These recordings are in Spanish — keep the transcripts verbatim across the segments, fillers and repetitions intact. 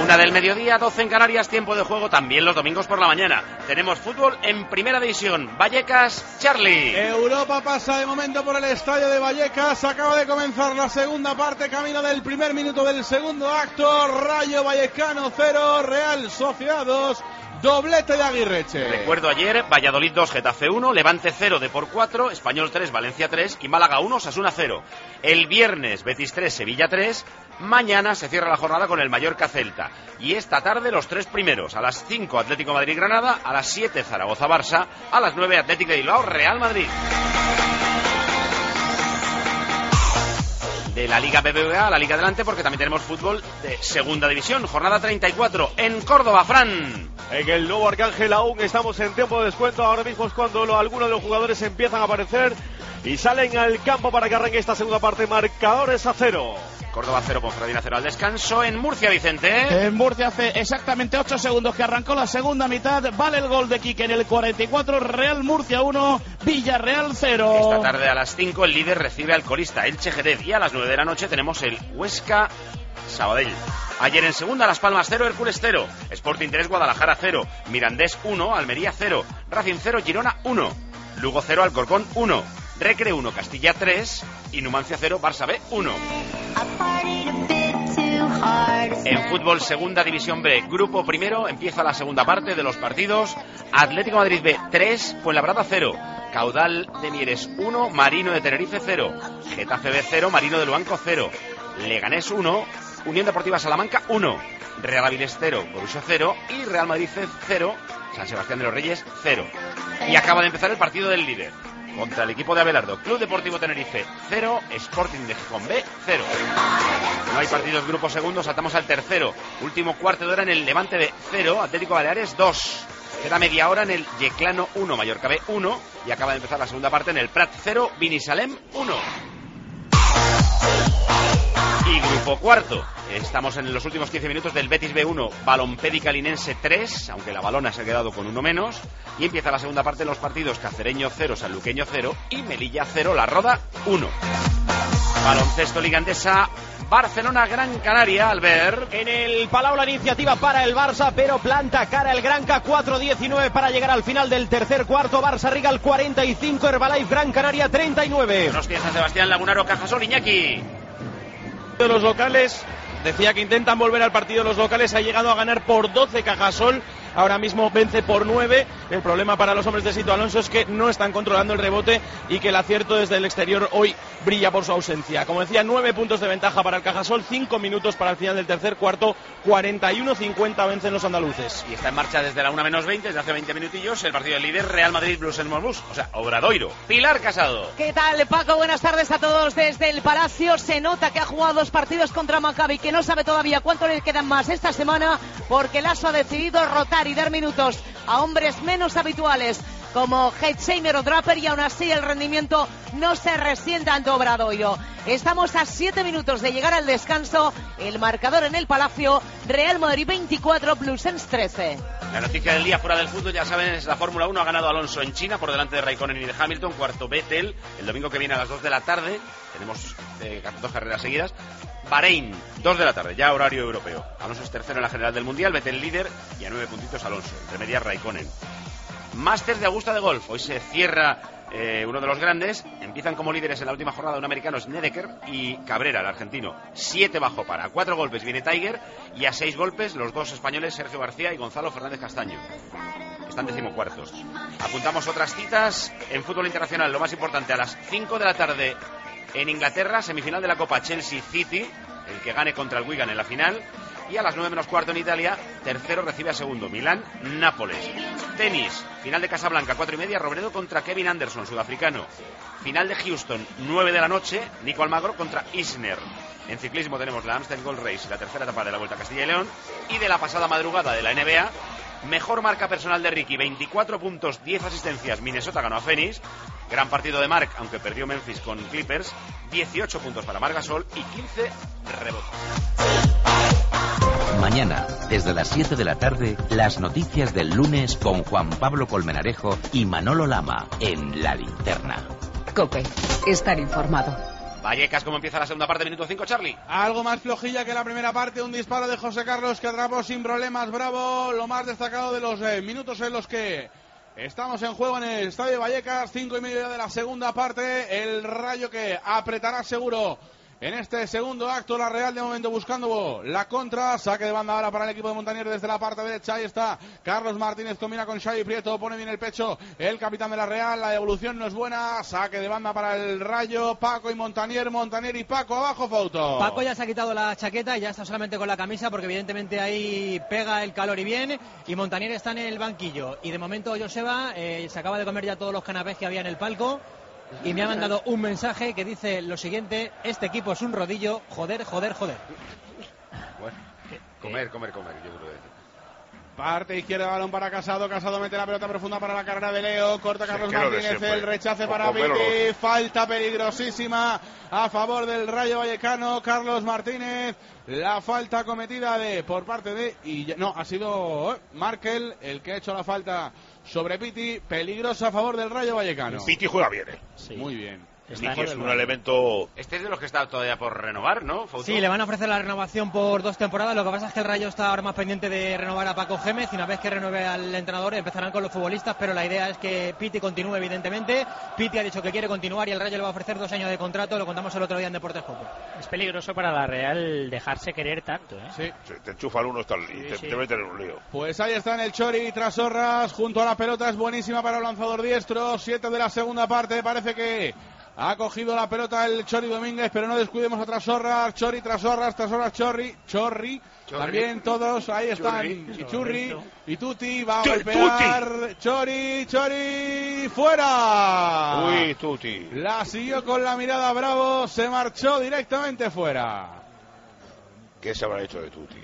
Una del mediodía, doce en Canarias, tiempo de juego también los domingos por la mañana. Tenemos fútbol en primera división. Vallecas, Charlie. Europa pasa de momento por el estadio de Vallecas. Acaba de comenzar la segunda parte, camino del primer minuto del segundo acto. Rayo Vallecano cero, Real Sociedad dos. Doblete de Aguirreche. Recuerdo ayer, Valladolid dos, Getafe uno, Levante cero, Depor cuatro, Español tres, Valencia tres y Málaga uno, Osasuna cero. El viernes, Betis tres, Sevilla tres. Mañana se cierra la jornada con el Mallorca Celta. Y esta tarde los tres primeros. A las cinco, Atlético Madrid-Granada. A las siete, Zaragoza-Barça. A las nueve, Atlético de Bilbao, Real Madrid. De la Liga B B V A a la Liga Adelante, porque también tenemos fútbol de segunda división. Jornada treinta y cuatro en Córdoba, Fran. En el nuevo Arcángel aún estamos en tiempo de descuento. Ahora mismo es cuando lo, algunos de los jugadores empiezan a aparecer y salen al campo para que arranque esta segunda parte. Marcadores a cero. Córdoba cero, Ponferradina cero al descanso. En Murcia, Vicente. En Murcia hace exactamente ocho segundos que arrancó la segunda mitad. Vale el gol de Quique en el cuarenta y cuatro. Real Murcia uno, Villarreal cero. Esta tarde a las cinco el líder recibe al colista Elche Jerez. Y a las nueve de la noche tenemos el Huesca Sabadell. Ayer en segunda, Las Palmas cero, Hércules cero. Sporting tres, Guadalajara cero. Mirandés uno, Almería cero. Racing cero, Girona uno. Lugo cero, Alcorcón uno. Recre uno, Castilla tres. Y Numancia cero, Barça B uno. En fútbol segunda división B, grupo primero, empieza la segunda parte de los partidos. Atlético Madrid B tres, Fuenlabrada cero. Caudal de Mieres uno, Marino de Tenerife cero. Getafe B cero, Marino de Luanco cero. Leganés uno, Unión Deportiva Salamanca uno. Real Avilés cero, Borussia cero. Y Real Madrid cero, San Sebastián de los Reyes cero. Y acaba de empezar el partido del líder contra el equipo de Abelardo. Club Deportivo Tenerife cero, Sporting de Gijón B cero. No hay partidos grupo segundo, saltamos al tercero. Último cuarto de hora en el Levante B cero, Atlético Baleares dos. Queda media hora en el Yeclano uno, Mallorca B uno. Y acaba de empezar la segunda parte en el Prat cero, Binisalem uno. Y grupo cuarto, estamos en los últimos quince minutos del Betis B uno, Balompédica Linense tres, aunque la Balona se ha quedado con uno menos. Y empieza la segunda parte de los partidos Cacereño cero, Sanluqueño cero y Melilla cero, La Roda uno. Baloncesto Liga Endesa, Barcelona Gran Canaria, Albert. En el Palau la iniciativa para el Barça, pero planta cara el Granca, cuatro diecinueve para llegar al final del tercer cuarto. Barça Rigal cuarenta y cinco, Herbalife Gran Canaria treinta y nueve. Buenos días, San Sebastián, Lagunaro, Cajasol, Iñaki. De los locales, decía que intentan volver al partido los locales, ha llegado a ganar por doce Cajasol, ahora mismo vence por nueve. El problema para los hombres de Sito Alonso es que no están controlando el rebote y que el acierto desde el exterior hoy brilla por su ausencia. Como decía, nueve puntos de ventaja para el Cajasol, cinco minutos para el final del tercer cuarto, cuarenta y uno cincuenta vencen los andaluces. Y está en marcha desde la una menos veinte, desde hace veinte minutillos, el partido del líder Real Madrid Blues en Morbus, o sea, Obradoiro. Pilar Casado. ¿Qué tal, Paco? Buenas tardes a todos desde el Palacio. Se nota que ha jugado dos partidos contra Maccabi, que no sabe todavía cuánto le quedan más esta semana, porque Lasso ha decidido rotar y dar minutos a hombres menos habituales como Hetzheimer o Draper, y aún así el rendimiento no se resiente ante Obradoiro. Estamos a siete minutos de llegar al descanso. El marcador en el Palacio: Real Madrid veinticuatro, Bluesens trece. La noticia del día fuera del fútbol, ya saben, es la Fórmula uno. Ha ganado Alonso en China por delante de Raikkonen y de Hamilton. Cuarto Vettel. El domingo que viene a las dos de la tarde tenemos eh, dos carreras seguidas. Bahrein, dos de la tarde, ya horario europeo. Alonso es tercero en la general del Mundial, Vettel líder y a nueve puntitos Alonso. Entre medias Raikkonen. Máster de Augusta de Golf. Hoy se cierra eh, uno de los grandes. Empiezan como líderes en la última jornada un americano, Snedeker, y Cabrera, el argentino. Siete bajo par. A cuatro golpes viene Tiger y a seis golpes los dos españoles, Sergio García y Gonzalo Fernández Castaño. Están decimocuartos. Apuntamos otras citas en fútbol internacional. Lo más importante, a las cinco de la tarde en Inglaterra, semifinal de la Copa, Chelsea City, el que gane contra el Wigan en la final. Y a las nueve menos cuarto en Italia, tercero recibe a segundo, Milán, Nápoles. Tenis, final de Casablanca, cuatro y media, Robredo contra Kevin Anderson, sudafricano. Final de Houston, nueve de la noche, Nico Almagro contra Isner. En ciclismo tenemos la Amstel Gold Race, la tercera etapa de la Vuelta a Castilla y León. Y de la pasada madrugada de la N B A, mejor marca personal de Ricky, veinticuatro puntos, diez asistencias, Minnesota ganó a Phoenix. Gran partido de Marc, aunque perdió Memphis con Clippers. dieciocho puntos para Marc Gasol y quince rebotes. Mañana, desde las siete de la tarde, las noticias del lunes con Juan Pablo Colmenarejo y Manolo Lama en La Linterna. COPE. Estar informado. Vallecas, ¿cómo empieza la segunda parte? Minuto cinco, Charlie. Algo más flojilla que la primera parte, un disparo de José Carlos que atrapó sin problemas Bravo, lo más destacado de los eh, minutos en los que estamos en juego en el Estadio de Vallecas, cinco y medio de la segunda parte, el Rayo que apretará seguro en este segundo acto, la Real de momento buscando la contra, saque de banda ahora para el equipo de Montanier desde la parte derecha, ahí está Carlos Martínez, combina con Xavi Prieto, pone bien el pecho el capitán de la Real, la evolución no es buena, saque de banda para el Rayo, Paco y Montanier, Montanier y Paco, abajo Fauto. Paco ya se ha quitado la chaqueta y ya está solamente con la camisa porque evidentemente ahí pega el calor y bien, y Montanier está en el banquillo, y de momento Joseba eh, se acaba de comer ya todos los canapés que había en el palco, y me ha mandado un mensaje que dice lo siguiente: este equipo es un rodillo, joder, joder, joder. Bueno, comer, comer, comer, yo creo que... Parte izquierda, balón para Casado, Casado mete la pelota profunda para la carrera de Leo, corta Carlos sí, Martínez, el rechace para Viti, falta peligrosísima a favor del Rayo Vallecano, Carlos Martínez, la falta cometida de por parte de, y no, ha sido Markel el que ha hecho la falta sobre Piti, peligrosa a favor del Rayo Vallecano. Piti juega bien, ¿eh? Sí. Muy bien. Piti es un elemento... Este es de los que está todavía por renovar, ¿no, Fausto? Sí, le van a ofrecer la renovación por dos temporadas. Lo que pasa es que el Rayo está ahora más pendiente de renovar a Paco Gémez, y una vez que renueve al entrenador empezarán con los futbolistas, pero la idea es que Piti continúe, evidentemente. Piti ha dicho que quiere continuar y el Rayo le va a ofrecer dos años de contrato, lo contamos el otro día en Deportes Copo. Es peligroso para la Real dejarse querer tanto, ¿eh? Sí. Sí, te enchufa el uno está, y sí, te, sí. te meten en un lío. Pues ahí está en el Chori, tras Horras, junto a la pelota, es buenísima para el lanzador diestro, siete de la segunda parte, parece que ha cogido la pelota el Chori Domínguez, pero no descuidemos a Trasorras, Chori, Trasorras, Trasorras, Chorri, Chorri, Chorri. También todos, ahí están, Churri. y Churri, y Tuti, va a golpear, Tuti. Chori, Chori, fuera. Uy, Tuti. La siguió con la mirada Bravo, se marchó directamente fuera. ¿Qué se habrá hecho de Tuti?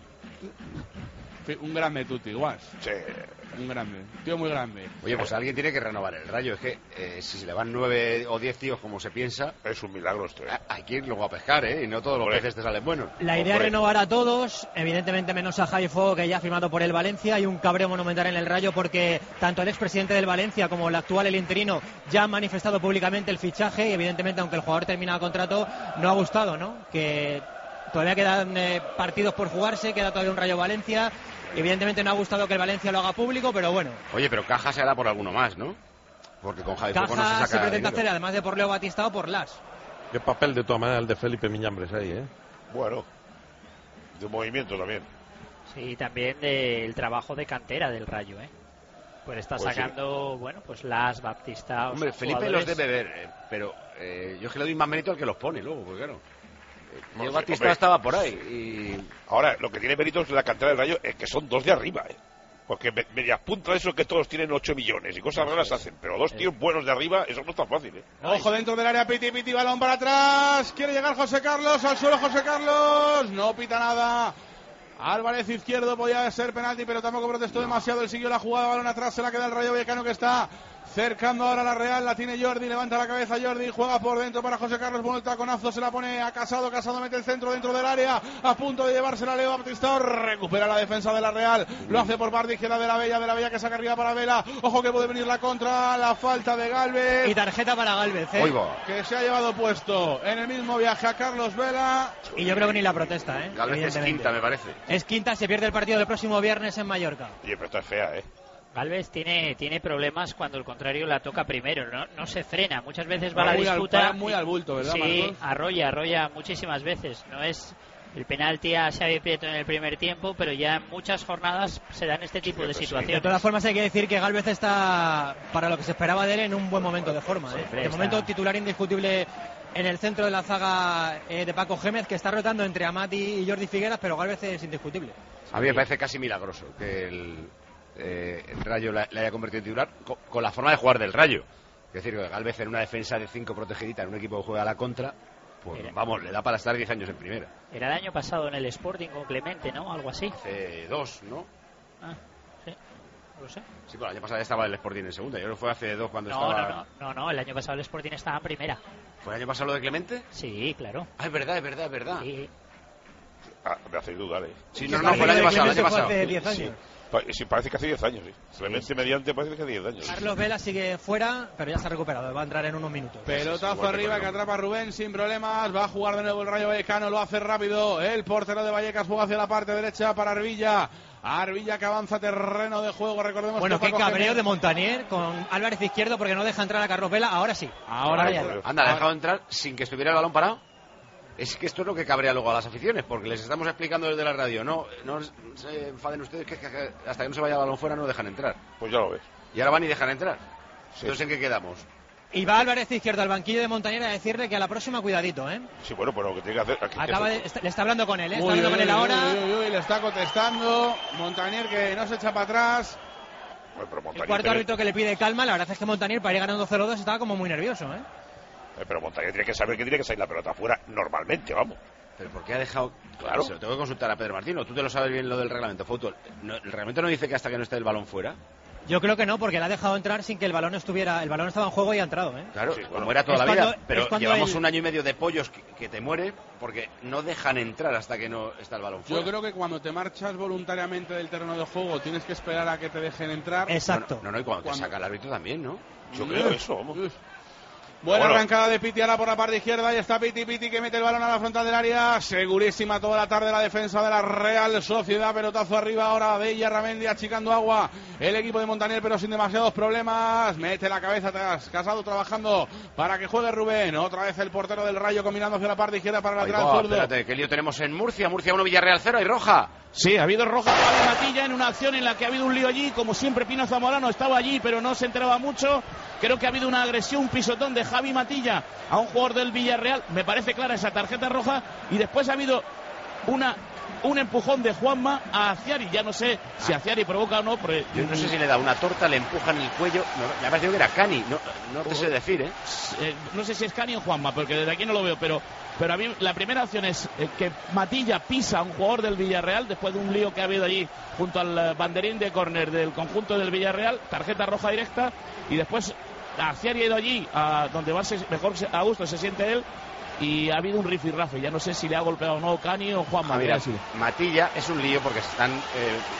Un grande Tuti, igual. Sí. Un grande, tío muy grande. Oye, pues alguien tiene que renovar el Rayo. Es que eh, si se le van nueve o diez tíos como se piensa, es un milagro esto, ¿eh? Hay que ir luego a pescar, ¿eh? Y no todos Hombre. los peces te salen buenos. La idea es renovar a todos, evidentemente menos a Jaifo, que ya ha firmado por el Valencia. Hay un cabreo monumental en el Rayo porque tanto el expresidente del Valencia como el actual, el interino, ya han manifestado públicamente el fichaje, y evidentemente aunque el jugador termina el contrato, no ha gustado, ¿no? Que todavía quedan eh, partidos por jugarse, queda todavía un Rayo Valencia. Evidentemente no ha gustado que el Valencia lo haga público, pero bueno. Oye, pero Caja se hará por alguno más, ¿no? Porque con Javi Caja Foco no se saca se pretende dinero. hacer, además de por Leo Batista o por Las. Qué papel de todas maneras el de Felipe Miñambres ahí, ¿eh? Bueno, de movimiento también. Sí, también del trabajo de cantera del Rayo, ¿eh? Pues está pues sacando, sí. bueno, pues Las, Batista... Hombre, Felipe jugadores... los debe ver, eh, pero eh, yo es que le doy más mérito al que los pone luego, porque claro... No, Leo sí, Batista hombre. estaba por ahí y... Ahora, lo que tiene mérito es la cantera del Rayo es que son dos de arriba, ¿eh? Porque me, medias puntas eso que todos tienen ocho millones y cosas raras hacen, pero dos tíos buenos de arriba, eso no es tan fácil, ¿eh? Ojo dentro del área, Piti, Piti, balón para atrás, quiere llegar José Carlos, al suelo José Carlos, no pita nada. Álvarez izquierdo, podía ser penalti, pero tampoco protestó demasiado, él siguió la jugada, balón atrás, se la queda el Rayo Vallecano que está cercando ahora la Real, la tiene Jordi, levanta la cabeza Jordi, juega por dentro para José Carlos, pone el taconazo, se la pone a Casado, Casado mete el centro dentro del área, a punto de llevársela Leo Batista, recupera la defensa de la Real, lo hace por parte izquierda de la Bella, de la Bella que saca arriba para Vela, ojo que puede venir la contra, la falta de Gálvez. Y tarjeta para Gálvez, ¿eh? Que se ha llevado puesto en el mismo viaje a Carlos Vela. Y yo creo que ni la protesta, ¿eh? Gálvez es quinta, me parece. Es quinta, se pierde el partido del próximo viernes en Mallorca. Oye, pero esta es fea, ¿eh? Galvez tiene, tiene problemas cuando el contrario la toca primero, no, no se frena, muchas veces va va a la muy disputa. Al, muy al bulto, ¿verdad, Sí, Marcos? arrolla, arrolla muchísimas veces. No es el penalti a Xavi Prieto en el primer tiempo, pero ya en muchas jornadas se dan este tipo de situaciones. De todas formas hay que decir que Gálvez está, para lo que se esperaba de él, en un buen momento de forma, ¿eh? De momento titular indiscutible en el centro de la zaga eh, de Paco Gémez, que está rotando entre Amati y Jordi Figueras, pero Gálvez es indiscutible. A mí me parece casi milagroso que el, eh, el Rayo le haya convertido en titular con, con la forma de jugar del Rayo. Es decir, que Gálvez en una defensa de cinco protegidita, en un equipo que juega a la contra, pues Era. vamos, le da para estar diez años en primera. Era el año pasado en el Sporting con Clemente, ¿no? Algo así. Hace dos, ¿no? Ah, sí. No lo sé. Sí, bueno, el año pasado ya estaba el Sporting en segunda. Yo creo que fue hace dos cuando no, estaba... No, no, no, no, el año pasado el Sporting estaba en primera. ¿Fue el año pasado lo de Clemente? Sí, claro. Ah, es verdad, es verdad, es verdad. Sí. Ah, me hace dudar, ¿eh? Sí, no, no, fue el año pasado, el año pasado. Hace diez años. Pa sí, parece que hace diez años, sí. Clemente sí. Mediante parece que hace diez años. Carlos Vela sigue fuera, pero ya se ha recuperado, va a entrar en unos minutos. Pelotazo arriba que atrapa Rubén sin problemas, va a jugar de nuevo el Rayo Vallecano, lo hace rápido, el portero de Vallecas juega hacia la parte derecha para Arvilla. Arvilla que avanza terreno de juego, recordemos bueno, que qué cabreo Gémez de Montanier con Álvarez izquierdo porque no deja entrar a Carlos Vela, ahora sí. Ahora, ahora ya. Anda, le ha dejado entrar sin que estuviera el balón parado. Es que esto es lo que cabrea luego a las aficiones, porque les estamos explicando desde la radio. No, no se enfaden ustedes que, que, que hasta que no se vaya el balón fuera no dejan entrar. Pues ya lo ves. Y ahora van y dejan entrar. Sí. Entonces, ¿en qué quedamos? Y va Álvarez izquierdo al banquillo de Montanier a decirle que a la próxima cuidadito, ¿eh? Sí, bueno, pero lo que tiene que hacer... Que Acaba de, está, le está hablando con él, ¿eh? Está uy, hablando uy, con él uy, ahora. Uy, uy, uy, le está contestando. Montanier que no se echa para atrás. Bueno, pero Montanier el cuarto tiene... árbitro que le pide calma, la verdad es que Montanier para ir ganando cero dos estaba como muy nervioso, ¿eh? eh pero Montanier tiene que saber que tiene que salir la pelota afuera normalmente, vamos. ¿Pero por qué ha dejado...? Claro. Se lo tengo que consultar a Pedro Martín, ¿o tú te lo sabes bien lo del reglamento? Fútbol. No, ¿el reglamento no dice que hasta que no esté el balón fuera? Yo creo que no, porque le ha dejado entrar sin que el balón estuviera... El balón estaba en juego y ha entrado, ¿eh? Claro, sí, como bueno. era toda es la cuando, vida. Pero llevamos el... un año y medio de pollos que, que te muere porque no dejan entrar hasta que no está el balón fuera. Yo creo que cuando te marchas voluntariamente del terreno de juego tienes que esperar a que te dejen entrar. Exacto. No, no, no y cuando, cuando te saca el árbitro también, ¿no? Yo creo Uf. eso, vamos. Uf. Buena bueno. arrancada de Piti ahora por la parte izquierda. Y está Piti, Piti que mete el balón a la frontal del área. Segurísima toda la tarde la defensa de la Real Sociedad. Pelotazo arriba ahora de Yarramendi achicando agua. El equipo de Montanier, pero sin demasiados problemas. Mete la cabeza atrás. Casado trabajando para que juegue Rubén. Otra vez el portero del Rayo combinando hacia la parte izquierda para el lateral va, zurdo. Espérate, ¿qué lío tenemos en Murcia? Murcia uno, Villarreal cero y roja. Sí, ha habido roja para Matilla en una acción en la que ha habido un lío allí. Como siempre, Pino Zamorano estaba allí, pero no se enteraba mucho. Creo que ha habido una agresión, un pisotón de Javi Matilla a un jugador del Villarreal. Me parece clara esa tarjeta roja. Y después ha habido una un empujón de Juanma a Aciari. Ya no sé si Aciari provoca o no. Pero... Yo no sé si le da una torta, le empuja en el cuello. No, me ha parecido que era Cani. No, no te sé decir, ¿eh? ¿eh? No sé si es Cani o Juanma, porque desde aquí no lo veo. Pero, pero a mí la primera opción es eh, que Matilla pisa a un jugador del Villarreal después de un lío que ha habido allí junto al banderín de córner del conjunto del Villarreal. Tarjeta roja directa. Y después Aciari ha ido allí a donde va mejor a gusto se siente él. Y ha habido un rifirrafe, ya no sé si le ha golpeado o no Cani o Juanma. Ah, mira, Matilla es un lío porque se están eh,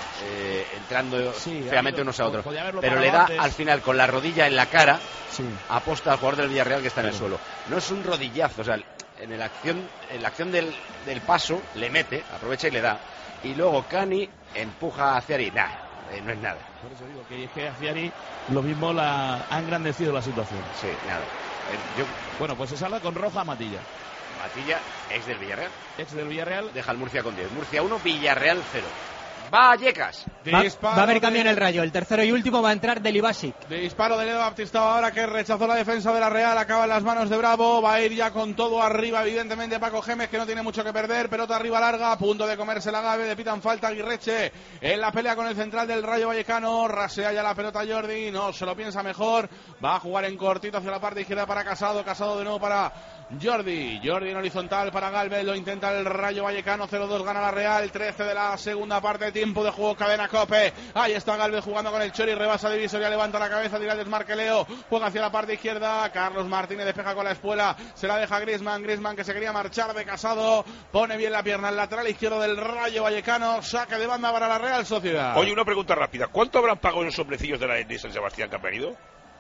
eh, entrando sí, feamente habido, unos a otros. Pero le da antes. Al final con la rodilla en la cara, sí. Aposta al jugador del Villarreal que está en sí. el suelo. No es un rodillazo, o sea, en la acción, en la acción del, del paso le mete, aprovecha y le da. Y luego Cani empuja hacia Ari, nada, eh, no es nada. Por eso digo que es que Aciari lo mismo la, ha engrandecido la situación. Sí, nada. Yo... Bueno, pues se salga con roja a Matilla. Matilla, ex del Villarreal. Ex del Villarreal. Deja el Murcia con diez. Murcia uno, Villarreal cero. Vallecas. Va, va a haber cambio en el Rayo. El tercero y último va a entrar Delibasic. De disparo de Ledo Baptistao ahora que rechazó la defensa de la Real. Acaba en las manos de Bravo. Va a ir ya con todo arriba, evidentemente, Paco Gémez, que no tiene mucho que perder. Pelota arriba larga, a punto de comerse la Gave. Le pitan falta Aguirreche en la pelea con el central del Rayo Vallecano. Rasea ya la pelota Jordi. No, se lo piensa mejor. Va a jugar en cortito hacia la parte izquierda para Casado. Casado de nuevo para Jordi. Jordi en horizontal para Galvez. Lo intenta el Rayo Vallecano. cero dos gana la Real. trece de la segunda parte. Tiempo de juego, cadena Cope. Ahí está Galvez jugando con el Chori. Rebasa Divisoria, levanta la cabeza, tira el desmarque Leo. Juega hacia la parte izquierda. Carlos Martínez despeja con la espuela. Se la deja Griezmann. Griezmann que se quería marchar de Casado. Pone bien la pierna al lateral izquierdo del Rayo Vallecano. Saque de banda para la Real Sociedad. Oye, una pregunta rápida. ¿Cuánto habrán pagado los hombrecillos de la de San Sebastián que han venido?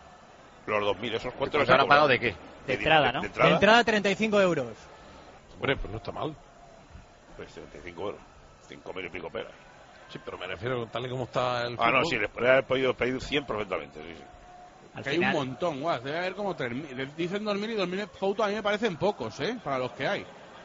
Los dos mil, ¿esos cuánto les han pagado de qué? De entrada, ¿no? De entrada, de entrada treinta y cinco euros. Hombre, pues no está mal. Pues treinta y cinco euros. cinco mil y pico peras. Sí, pero me refiero tal y como está el Ah, fútbol. no, sí, les podría haber podido pedir cien perfectamente, sí, sí. Al que hay un montón, guas. Debe haber como tres mil. Dicen dos mil y dos mil fotos, a mí me parecen pocos, ¿eh? Para los que hay.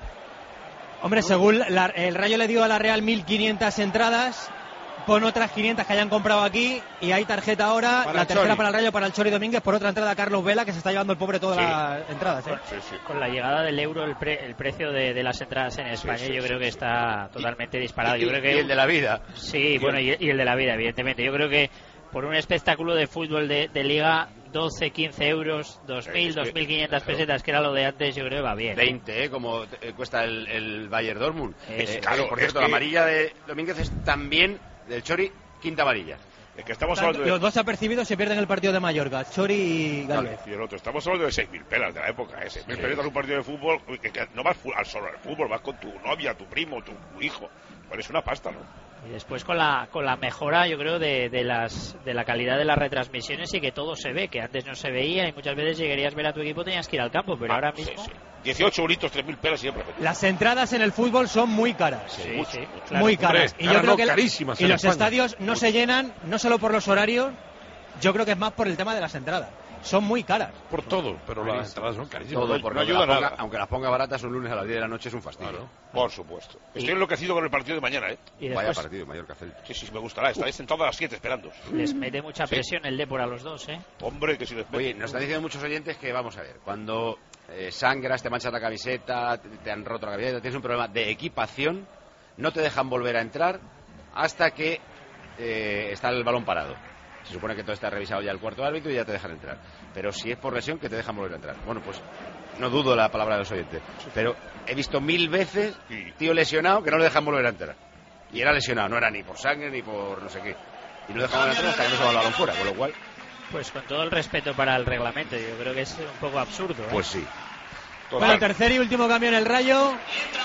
Hombre, según la, el Rayo le dio a la Real mil quinientas entradas. Pon otras quinientas que hayan comprado aquí y hay tarjeta ahora, para la tercera Chori. Para el Rayo, para el Chori Domínguez, por otra entrada Carlos Vela, que se está llevando el pobre todas sí. las entradas. ¿eh? Sí, sí. Con la llegada del euro, el, pre, el precio de, de las entradas en España sí, sí, yo sí, creo sí, que está sí. totalmente disparado. Y, yo creo que y el de la vida. Sí, bueno, y, y el de la vida, evidentemente. Yo creo que por un espectáculo de fútbol de, de liga, doce, quince euros, dos mil, dos mil quinientas pesetas, que era lo de antes, yo creo que va bien. veinte, ¿eh? Como eh, cuesta el, el Bayern Dortmund. Es, eh, claro, por cierto, es la que... amarilla de Domínguez es también del Chori. Quinta amarilla. Es que estamos Tanto, hablando de... Los dos apercibidos se pierden el partido de Mallorca, Chori y Galvez. Y el otro, estamos hablando de seis mil pelas de la época, ¿eh? seis mil sí. pelas en un partido de fútbol, que, que no vas al solo al fútbol, vas con tu novia, tu primo, tu hijo. Pues es una pasta, ¿no? Y después con la con la mejora, yo creo, de, de las de la calidad de las retransmisiones y que todo se ve, que antes no se veía y muchas veces si querías ver a tu equipo tenías que ir al campo, pero Ah, ahora sí, mismo... sí. dieciocho euritos, tres mil pelas siempre. Las entradas en el fútbol son muy caras. Sí, mucho, sí, mucho. claro. Muy caras. Hombre, y yo ahora creo no, que carísimas y en los España. estadios no se llenan no solo por los horarios, yo creo que es más por el tema de las entradas. Son muy caras. Por todo, pero las entradas son carísimas. Todo, no- porque no aunque, ayuda las ponga, nada. aunque las ponga baratas un lunes a las diez de la noche es un fastidio. Claro. Por supuesto. Estoy enloquecido con el partido de mañana, ¿eh? Y Vaya después partido, Mallorca Celta. Sí, sí, me gustará. Estaré sentado a las siete esperando. les mete mucha Sí. presión el Depor a los dos, ¿eh? Hombre, que si les Oye, nos están diciendo muchos oyentes que, vamos a ver, cuando eh, sangras, te manchas la camiseta, te, te han roto la camiseta, tienes un problema de equipación, no te dejan volver a entrar hasta que eh, está el balón parado. Se supone que todo está revisado ya el cuarto árbitro y ya te dejan entrar. Pero si es por lesión, que te dejan volver a entrar. Bueno, pues no dudo la palabra de los oyentes. Pero he visto mil veces tío lesionado que no le dejan volver a entrar. Y era lesionado, no era ni por sangre ni por no sé qué. Y no dejaban entrar hasta que no se va el balón fuera, con lo cual, Pues con todo el respeto para el reglamento, yo creo que es un poco absurdo, ¿eh? pues sí. Bueno, tercer y último cambio en el Rayo.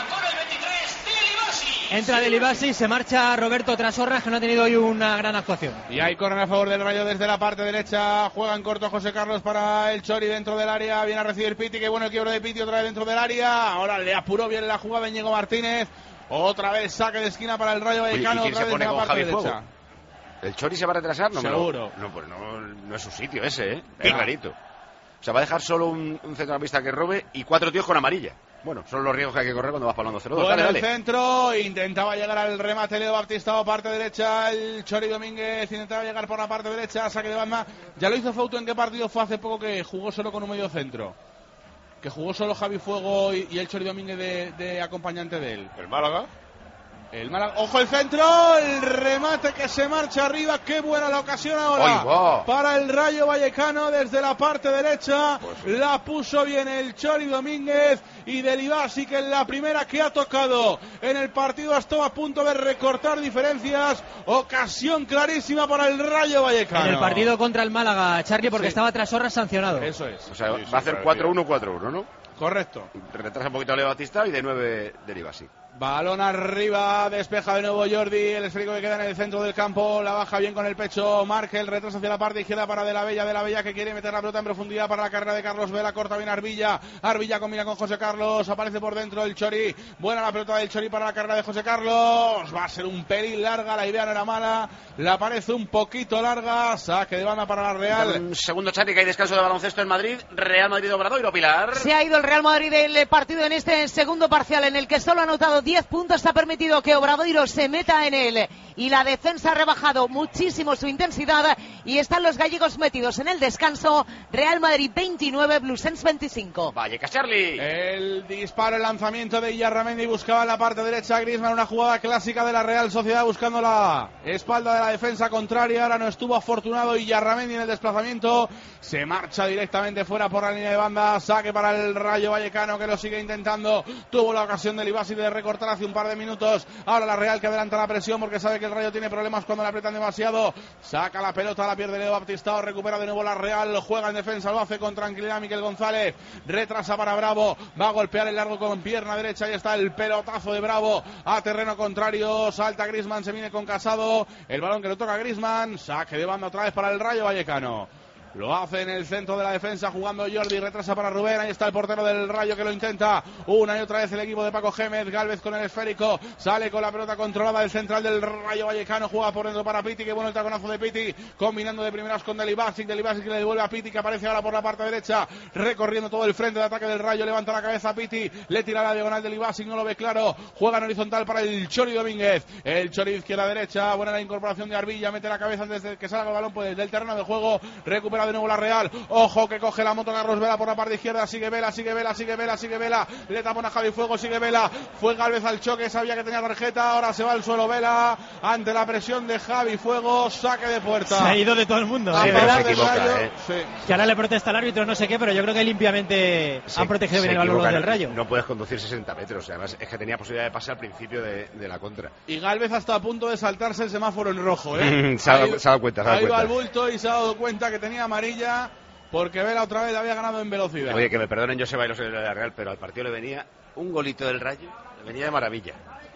Entra Delibasi, se marcha Roberto Trasorras, que no ha tenido hoy una gran actuación. Y hay córner a favor del Rayo desde la parte derecha. Juega en corto José Carlos para el Chori dentro del área. Viene a recibir Piti. Qué bueno el quiebro de Piti otra vez dentro del área. Ahora le apuró bien la jugada Íñigo Martínez. Otra vez saque de esquina para el Rayo Vallecano. Oye, ¿y quién otra se vez pone en la con parte Javi Fuego? derecha. ¿El Chori se va a retrasar? No me lo- Seguro. No, pues no, no es su sitio ese, ¿eh? Es Venga. rarito. O sea, va a dejar solo un, un centrocampista que robe y cuatro tíos con amarilla. Bueno, son los riesgos que hay que correr cuando vas palando cero dos. Bueno, Dale, el dale. centro, intentaba llegar al remate Leo Baptista, parte derecha, el Chori Domínguez intentaba llegar por la parte derecha, saque de banda. Ya lo hizo Fouto, ¿en qué partido fue hace poco que jugó solo con un medio centro? Que jugó solo Javi Fuego y, y el Chori Domínguez de, de acompañante de él. ¿El Málaga? El Málaga, ojo el centro, el remate que se marcha arriba, qué buena la ocasión ahora ¡Ay, va! para el Rayo Vallecano desde la parte derecha, la puso bien el Chori Domínguez y Delibasi, que en la primera que ha tocado en el partido estaba a punto de recortar diferencias, ocasión clarísima para el Rayo Vallecano. En el partido contra el Málaga, Charlie, porque Sí. estaba Trasorras sancionado. Eso es, O sea, Sí, sí, va a hacer claro, cuatro uno cuatro uno, ¿no? correcto. Retrasa un poquito a Leo Batista y de nueve deriva así. Balón arriba, despeja de nuevo Jordi, el esférico que queda en el centro del campo, la baja bien con el pecho, marca el retraso hacia la parte izquierda para De la Bella, De la Bella que quiere meter la pelota en profundidad para la carrera de Carlos Vela, corta bien Arbilla, Arbilla combina con José Carlos, aparece por dentro el Chori, buena la pelota del Chori para la carrera de José Carlos, va a ser un pelín larga, la idea no era mala, la parece un poquito larga, saque de banda para la Real. Un segundo, Charlie, que hay descanso de baloncesto en Madrid, Real Madrid Obradoiro, Pilar. Se ha ido el Real Madrid del partido en este segundo parcial en el que solo ha anotado diez puntos. Ha permitido que Obradoiro se meta en él y la defensa ha rebajado muchísimo su intensidad y están los gallegos metidos en el descanso. Real Madrid veintinueve, Bluesens veinticinco. Vallecas, Charlie. El disparo, el lanzamiento de Iyarramendi, buscaba en la parte derecha a Griezmann, una jugada clásica de la Real Sociedad buscando la espalda de la defensa contraria. Ahora no estuvo afortunado Iyarramendi en el desplazamiento, se marcha directamente fuera por la línea de banda, saque para el Rayo Vallecano que lo sigue intentando. Tuvo la ocasión de Libasi de recortar hace un par de minutos. Ahora la Real que adelanta la presión porque sabe que el Rayo tiene problemas cuando le aprietan demasiado. Saca la pelota, la pierde Leo Baptistao, recupera de nuevo la Real, juega en defensa, lo hace con tranquilidad Miquel González, retrasa para Bravo, va a golpear el largo con pierna derecha, ahí está el pelotazo de Bravo a terreno contrario, salta Griezmann, se viene con Casado, el balón que lo toca Griezmann, saque de banda otra vez para el Rayo Vallecano. Lo hace en el centro de la defensa jugando Jordi, retrasa para Rubén, ahí está el portero del Rayo que lo intenta una y otra vez el equipo de Paco Gémez, Gálvez con el esférico, sale con la pelota controlada el central del Rayo Vallecano, juega por dentro para Piti, que bueno el taconazo de Piti, combinando de primeras con Delibasic, Delibasic que le devuelve a Piti, que aparece ahora por la parte derecha, recorriendo todo el frente de ataque del Rayo, levanta la cabeza a Piti, le tira la diagonal de Delibasic, no lo ve claro, juega en horizontal para el Chori Domínguez, el Chori izquierda derecha, buena la incorporación de Arbilla, mete la cabeza antes de que salga el balón pues del terreno de juego, recupera de nuevo la Real, ojo que coge la moto Carlos Vela por la parte izquierda, sigue Vela, sigue Vela, sigue Vela, sigue Vela, le tapona Javi Fuego, sigue Vela, fue Gálvez al choque, sabía que tenía tarjeta, ahora se va al suelo Vela, ante la presión de Javi Fuego, saque de puerta. Se ha ido de todo el mundo. A Sí, favor se del equivoca, Rayo, eh. sí. que ahora le protesta al árbitro, no sé qué, pero yo creo que limpiamente Se- han protegido se bien el balón los equivocan. del Rayo. No puedes conducir sesenta metros, además es que tenía posibilidad de pasar al principio de, de la contra. Y Gálvez hasta a punto de saltarse el semáforo en rojo, ¿eh? Se ha dado- ido- se ha dado cuenta, se ha dado ha ido cuenta. al bulto y se ha dado cuenta que tenía amarilla porque Vela otra vez le había ganado en velocidad. Oye, que me perdonen Joseba y los de la Real, pero al partido le venía un golito del Rayo, le venía de maravilla.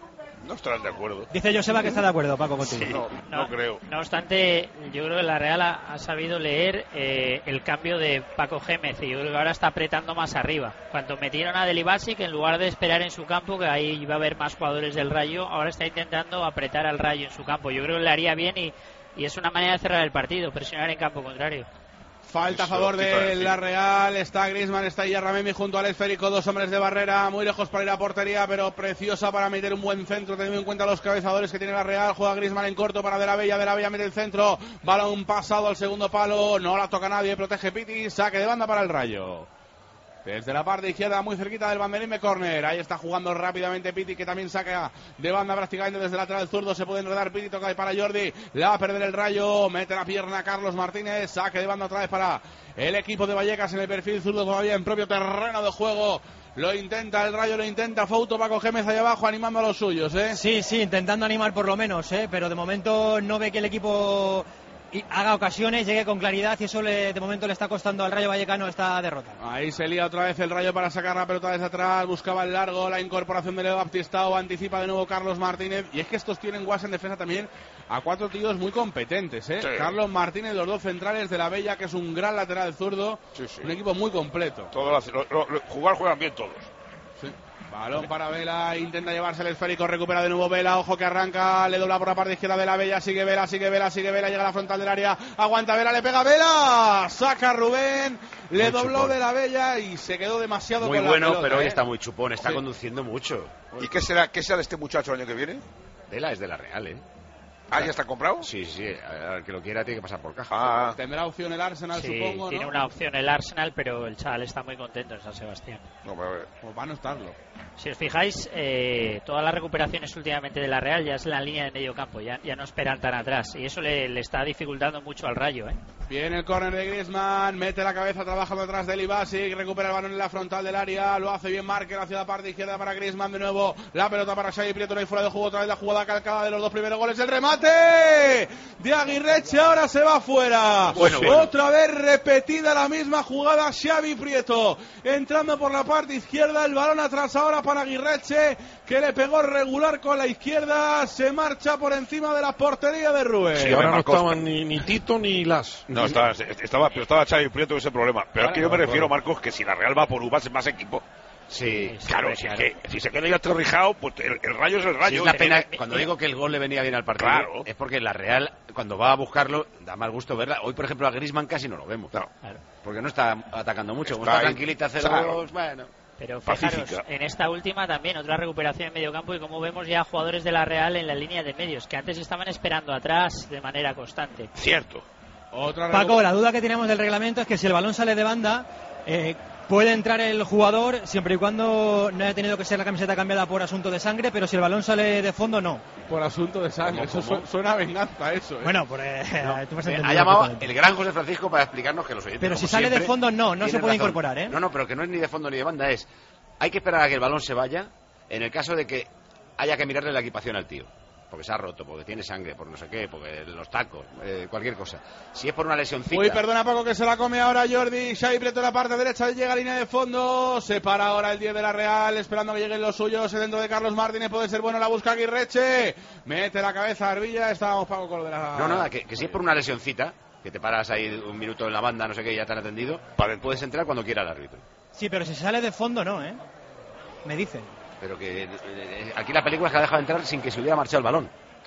No estarán de acuerdo. Dice Joseba que está de acuerdo, Paco, contigo. Sí. No, no, no creo. No obstante, yo creo que la Real ha, ha sabido leer eh, el cambio de Paco Gémez y yo creo que ahora está apretando más arriba. Cuando metieron a Delibasi, que en lugar de esperar en su campo, que ahí iba a haber más jugadores del Rayo, ahora está intentando apretar al Rayo en su campo. Yo creo que le haría bien y, y es una manera de cerrar el partido, presionar en campo contrario. Falta a favor de la Real, está Griezmann, está Yarramemi junto al esférico, dos hombres de barrera, muy lejos para ir a portería, pero preciosa para meter un buen centro, teniendo en cuenta los cabezadores que tiene la Real. Juega Griezmann en corto para De la Bella, De la Bella mete el centro, balón pasado al segundo palo, no la toca nadie, protege Piti, saque de banda para el Rayo. Desde la parte izquierda, muy cerquita del banderín de córner. Ahí está jugando rápidamente Piti, que también saca de banda prácticamente desde el lateral zurdo. Se puede enredar Piti, toca ahí para Jordi. La va a perder el Rayo, mete la pierna Carlos Martínez. Saque de banda otra vez para el equipo de Vallecas en el perfil zurdo, todavía en propio terreno de juego. Lo intenta el Rayo, lo intenta Fouto, Paco Gémez allá abajo animando a los suyos, ¿eh? Sí, sí, intentando animar por lo menos, ¿eh? Pero de momento no ve que el equipo y haga ocasiones, llegue con claridad y eso le, de momento le está costando al Rayo Vallecano esta derrota. Ahí se lía otra vez el Rayo para sacar la pelota desde atrás, buscaba el largo, la incorporación de Leo Baptistao, anticipa de nuevo Carlos Martínez, y es que estos tienen guas en defensa también a cuatro tíos muy competentes, ¿eh? Sí. Carlos Martínez, los dos centrales de la Bella, que es un gran lateral zurdo, sí, sí. Un equipo muy completo. Todo lo, lo, lo, jugar juegan bien todos. Sí. Balón para Vela, intenta llevarse el esférico, recupera de nuevo Vela, ojo que arranca, le dobla por la parte izquierda de la Bella, sigue Vela, sigue Vela, sigue Vela, llega a la frontal del área, aguanta Vela, le pega Vela, saca Rubén, le muy dobló chupón. De la Bella y se quedó demasiado muy con bueno, la pelota, pero hoy ¿eh? Está muy chupón, está sí. Conduciendo mucho. ¿Y qué será, qué será de este muchacho el año que viene? Vela es de la Real, ¿eh? ¿Ah, ya está comprado? Sí, sí, al que lo quiera tiene que pasar por caja. Ah. Tendrá opción el Arsenal, sí, supongo, tiene ¿no? una opción el Arsenal, pero el chaval está muy contento en San Sebastián. No, pero... Pues va a no estarlo. Si os fijáis, eh, todas las recuperaciones últimamente de la Real ya es la línea de medio campo, ya, ya no esperan tan atrás, y eso le, le está dificultando mucho al Rayo, ¿eh? Viene el córner de Griezmann, mete la cabeza trabajando atrás de Libasic, recupera el balón en la frontal del área, lo hace bien Márquez hacia la parte izquierda para Griezmann de nuevo, la pelota para Xavi Prieto, no hay fuera de juego, otra vez la jugada calcada de los dos primeros goles, el remate de Aguirreche, ahora se va fuera. Bueno, bueno. Otra vez repetida la misma jugada, Xavi Prieto entrando por la parte izquierda, el balón atrás ahora para Aguirreche, que le pegó regular con la izquierda, se marcha por encima de la portería de Rubén. Sí, ahora no estaban ni, ni Tito ni Las. No, estaba, estaba, pero estaba Xavi Prieto ese problema. Pero es que yo me refiero, Marcos, que si la Real va por Uvas es más equipo. Sí, sí, claro, sí, si, claro. Es que, si se queda ya aterrijado, pues el, el Rayo es el Rayo. Sí, es la pena, cuando digo que el gol le venía bien al partido, claro. Es porque la Real, cuando va a buscarlo, da mal gusto verla. Hoy, por ejemplo, a Griezmann casi no lo vemos. No. Claro. Porque no está atacando mucho. Está, está tranquilita, hace claro. Dos, bueno. Pero fijaros, Pacífica. En esta última también otra recuperación en medio campo y como vemos ya jugadores de la Real en la línea de medios, que antes estaban esperando atrás de manera constante. Cierto. Otra Paco, la duda que tenemos del reglamento es que si el balón sale de banda, eh, puede entrar el jugador siempre y cuando no haya tenido que ser la camiseta cambiada por asunto de sangre, pero si el balón sale de fondo, no. Por asunto de sangre, ¿Cómo, eso cómo? Suena a venganza, eso. ¿eh? Bueno, pues eh, no. tú me has entendido. Ha llamado el gran José Francisco para explicarnos que los oyentes, pero si sale siempre, de fondo, no, no se puede razón. Incorporar, ¿eh? No, no, pero que no es ni de fondo ni de banda, es hay que esperar a que el balón se vaya en el caso de que haya que mirarle la equipación al tío. Porque se ha roto, porque tiene sangre, por no sé qué, porque los tacos, eh, cualquier cosa. Si es por una lesioncita... Uy, perdona Paco, que se la come ahora Jordi. Xavi Prieto en la parte derecha, llega a línea de fondo. Se para ahora el diez de la Real, esperando que lleguen los suyos. El dentro de Carlos Martínez puede ser bueno, la busca Aguirreche. Mete la cabeza a Arbilla, estábamos Paco con lo de la... No, nada, que, que si es por una lesioncita, que te paras ahí un minuto en la banda, no sé qué, y ya te han atendido, puedes entrar cuando quiera el árbitro. Sí, pero si sale de fondo, no, ¿eh? Me dicen. Pero que eh, aquí la película es que ha dejado entrar sin que se hubiera marchado el balón.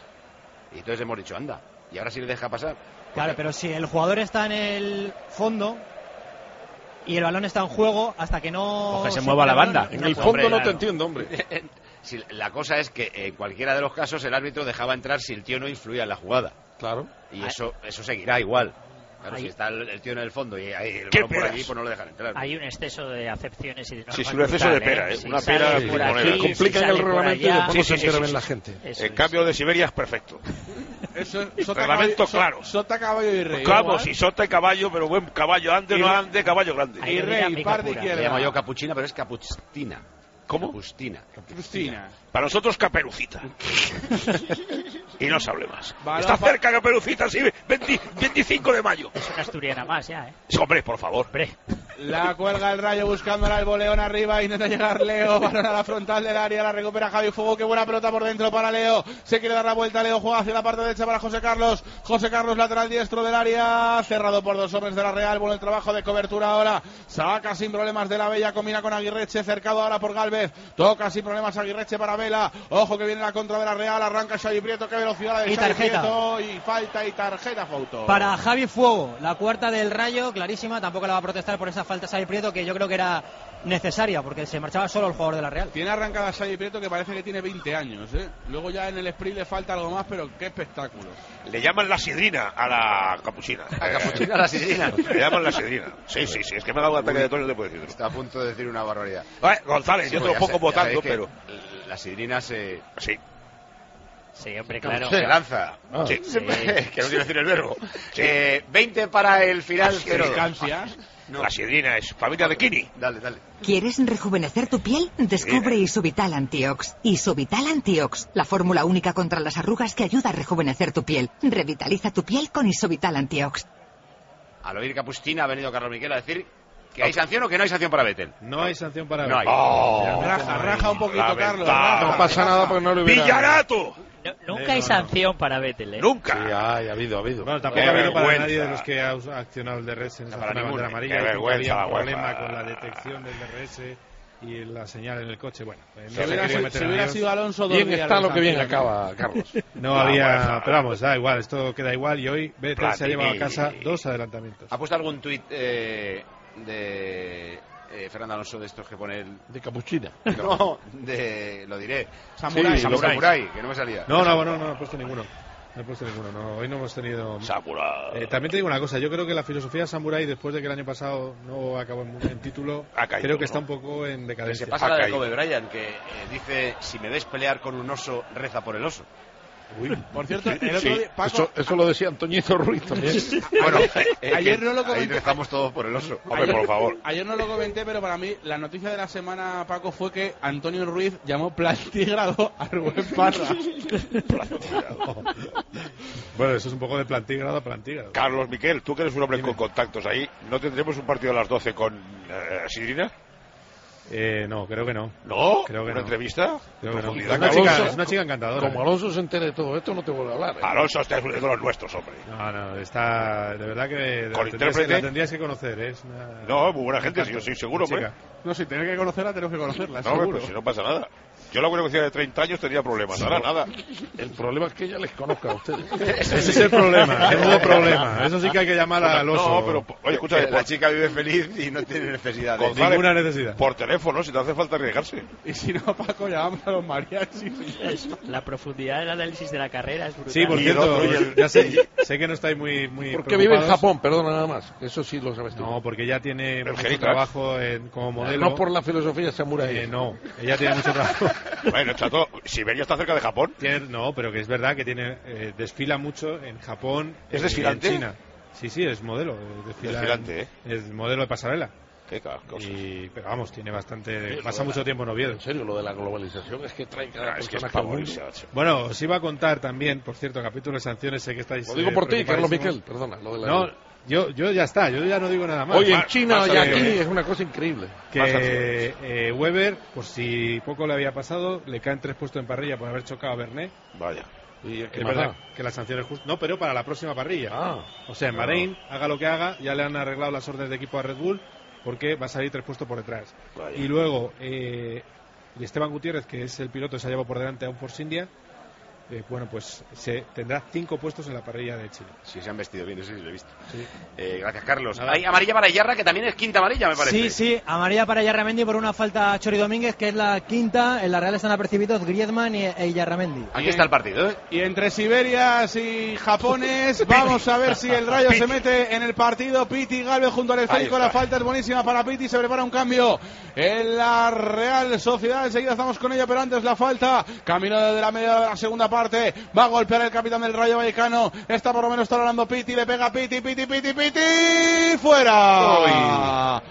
Y entonces hemos dicho, anda, y ahora sí le deja pasar. Claro, pero si el jugador está en el fondo y el balón está en juego, hasta que no... O que se, se mueva la banda. Balón, en el fondo hombre, no claro. Te entiendo, hombre. Si, la cosa es que en cualquiera de los casos el árbitro dejaba entrar si el tío no influía en la jugada. Claro. Y eso, eso seguirá igual. Claro, si está el, el tío en el fondo y hay el balón por allí, pues no lo dejan entrar. Hay un exceso de acepciones y de sí, sí, un exceso de pera, ¿eh? ¿eh? Una pera sí, sí, complican el reglamento y después sí, no se entera bien la gente. El cambio de Siberia es perfecto. Eso es sota, reglamento caballo, claro. Sota, caballo y rey. Claro, si sota y caballo, pero buen caballo ande, no ande, caballo grande. Y rey, parte izquierda. Le llamo yo capuchina, pero es capucina. ¿Cómo? Capustina. Capustina. Para nosotros, Caperucita. Y no se hable más. Vale, está cerca Caperucita, sí, veinte, veinticinco de mayo. Es una asturiana más ya, ¿eh? Sí, hombre, por favor. Hombre. La cuelga el Rayo buscándola el boleón arriba. Intenta llegar Leo. Balón a la frontal del área. La recupera Javi Fuego. Qué buena pelota por dentro para Leo. Se quiere dar la vuelta. Leo juega hacia la parte derecha para José Carlos. José Carlos, lateral diestro del área. Cerrado por dos hombres de la Real. Bueno el trabajo de cobertura ahora. Saca sin problemas de la Bella. Combina con Aguirreche. Cercado ahora por Galvez. Toca sin problemas Aguirreche para Vela. Ojo que viene la contra de la Real. Arranca Xavi Prieto. Qué velocidad de y Xavi tarjeta. Prieto. Y falta y tarjeta foto. Para Javi Fuego. La cuarta del Rayo. Clarísima. Tampoco la va a protestar por esa falta Xavi Prieto, que yo creo que era necesaria, porque se marchaba solo el jugador de la Real. Tiene arrancada Xavi Prieto que parece que tiene veinte años, ¿eh? Luego ya en el sprint le falta algo más, pero qué espectáculo. Le llaman la sidrina a la capuchina. ¿A capuchina a la sidrina? Le llaman la sidrina. Sí, sí, sí, es que me ha dado un ataque de tos, no te puedo decir. Está a punto de decir una barbaridad. Ay, González, Sí, yo te pues lo ya pongo sé, ya votando, sabéis que pero... La sidrina se... Sí. Sí, hombre, claro. Se lanza. Ah, Sí. sí. Que no quiero decir el verbo. Sí. Eh, veinte para el final, cero. No. La sidrina es familia de Kini. Dale, dale. ¿Quieres rejuvenecer tu piel? Descubre Isovital Antiox. Isovital Antiox, la fórmula única contra las arrugas que ayuda a rejuvenecer tu piel. Revitaliza tu piel con Isovital Antiox. Al oír Capustina ha venido Carlos Miquel a decir que hay sanción o que no hay sanción para Vettel. No hay sanción para No Vettel. hay. Oh, raja, raja un poquito, la Carlos. verdad. raja. No pasa nada porque no lo hubiera... ¡Villarato! No, nunca Eh, hay no, sanción para Vettel, ¿eh? Nunca. Sí, hay, ha habido, ha habido. Bueno, tampoco Qué ha habido para vergüenza. nadie de los que ha us- accionado el D R S en esa Para zona de bandera ninguno. amarilla. Qué Porque vergüenza había la un problema UEFA. con la detección del D R S y la señal en el coche. Bueno, eh, no Si se hubiera, quería si- meter si en hubiera líos. sido Alonso, dos Bien días está de lo que bien sanción. acaba, Carlos. No La había, UEFA. pero vamos, da igual, esto queda igual y hoy Vettel se ha llevado a casa Platini. dos adelantamientos. ¿Ha puesto algún tuit eh, de eh, Fernando Alonso de estos que pone el... De capuchina. No, de... lo diré. Samurai. Sí, Samurai, Samurai. Samurai, que no me salía. No, no, no, no, no he puesto ninguno. No he puesto ninguno, no, hoy no hemos tenido... Sakura. Eh, también te digo una cosa, yo creo que la filosofía Samurai, después de que el año pasado no acabó en, en título, Ha caído, creo que ¿no? está un poco en Que decadencia. se pasa Ha la de caído. Kobe Bryant, que eh, dice, si me ves pelear con un oso, reza por el oso. Uy, Por cierto, el otro sí, día, Paco, eso, eso lo decía Antoñito Ruiz también. Bueno, eh, ayer que no lo ahí comenté. rezamos todos por el oso. Hombre, por favor. Ayer no lo comenté, pero para mí la noticia de la semana, Paco, fue que Antonio Ruiz llamó plantígrado a Rubén Parra. Bueno, eso es un poco de plantígrado a plantígrado. Carlos Miquel, tú que eres un hombre Dime. con contactos ahí, ¿no tendremos un partido a las doce con eh, Sidrina? Eh, no, creo que no. ¿No? Creo que ¿Una no. entrevista? Creo que no. Profundidad, Es una, Carlos. chica, es una chica encantadora. Como Alonso se entere de todo esto, no te vuelve a hablar. ¿eh? Alonso este es uno de los nuestros, hombre. No, no, está. De verdad que. Con la tendrías, intérprete. la tendrías que conocer, ¿eh? Es una, No, muy buena gente, un sí, yo encanto, soy seguro, una hombre. chica. No, si tener que conocerla, tenemos que conocerla, No, hombre, seguro. pues si no pasa nada. Yo la conocía de treinta años, tenía problemas, ahora nada. El problema es que ella les conozca a ustedes. Ese es el problema, el nuevo problema. Eso sí que hay que llamar al oso. No, pero, oye, escucha, Que la por, chica vive feliz y no tiene necesidad de... González, ninguna necesidad. por teléfono, si te hace falta arriesgarse. Y si no, Paco, llamamos a los mariachis. La profundidad del análisis de la carrera es brutal. Sí, por Y el cierto, otro, y el- ya sé, sé que no estáis muy, muy Porque vive en preocupados. Japón, perdona nada más. Eso sí lo sabes tú. No, porque ella tiene mucho Geritas. trabajo en- como modelo. No por la filosofía samurai. Eh, no, ella tiene mucho trabajo. Bueno, chato, Siberia está cerca de Japón. Tiene- no, pero que es verdad que tiene eh, desfila mucho en Japón. ¿Es eh, desfilante? En China. Sí, sí, es modelo. eh, desfila Desfilante, ¿eh? en- Es modelo de pasarela. Qué ca- cosas. Y, pero vamos, tiene bastante. Sí, pasa lo de mucho la- tiempo en Oviedo. En serio, lo de la globalización es que trae cada Ah, es que es personaje al mundo. pavoriza, macho. Bueno, os iba a contar también, por cierto, capítulo de sanciones. Sé que estáis. Lo digo eh, por ti, Carlos preocupadísimos. Miquel, perdona. Lo de la No, yo, yo ya está, yo ya no digo nada más. Oye, en Va- China vas a y ver, aquí eh, es una cosa increíble. que Más eh, Weber, por si poco le había pasado, le caen tres puestos en parrilla por haber chocado a Bernet. Vaya. Y Es ¿qué más verdad da? que la sanción es justa. No, pero para la próxima parrilla. Ah. O sea, en Bahrein, haga lo que haga, ya le han arreglado las órdenes de equipo a Red Bull porque va a salir tres puestos por detrás. Vaya. Y luego, eh, y Esteban Gutiérrez, que es el piloto que se ha llevado por delante a un Force India, eh, bueno, pues se tendrá cinco puestos en la parrilla de Chile. Sí, se han vestido bien, eso sí lo he visto. Sí. Eh, gracias, Carlos. Nada. Hay amarilla para Yarra, que también es quinta amarilla, me parece. Sí, sí, amarilla para Yarramendi por una falta a Chori Domínguez, que es la quinta. En la Real están apercibidos Griezmann y, e Yarramendi. Aquí está el partido, ¿eh? Y entre Siberias y Japones, vamos a ver si el Rayo se mete en el partido. Piti Galvez junto al esférico, Ahí la está. falta es buenísima para Piti, se prepara un cambio en la Real Sociedad, enseguida estamos con ella, pero antes la falta, camino de la media de la segunda parte, va a golpear el capitán del Rayo Vallecano, está por lo menos tolerando Piti, le pega Piti, Piti, Piti, Piti, fuera.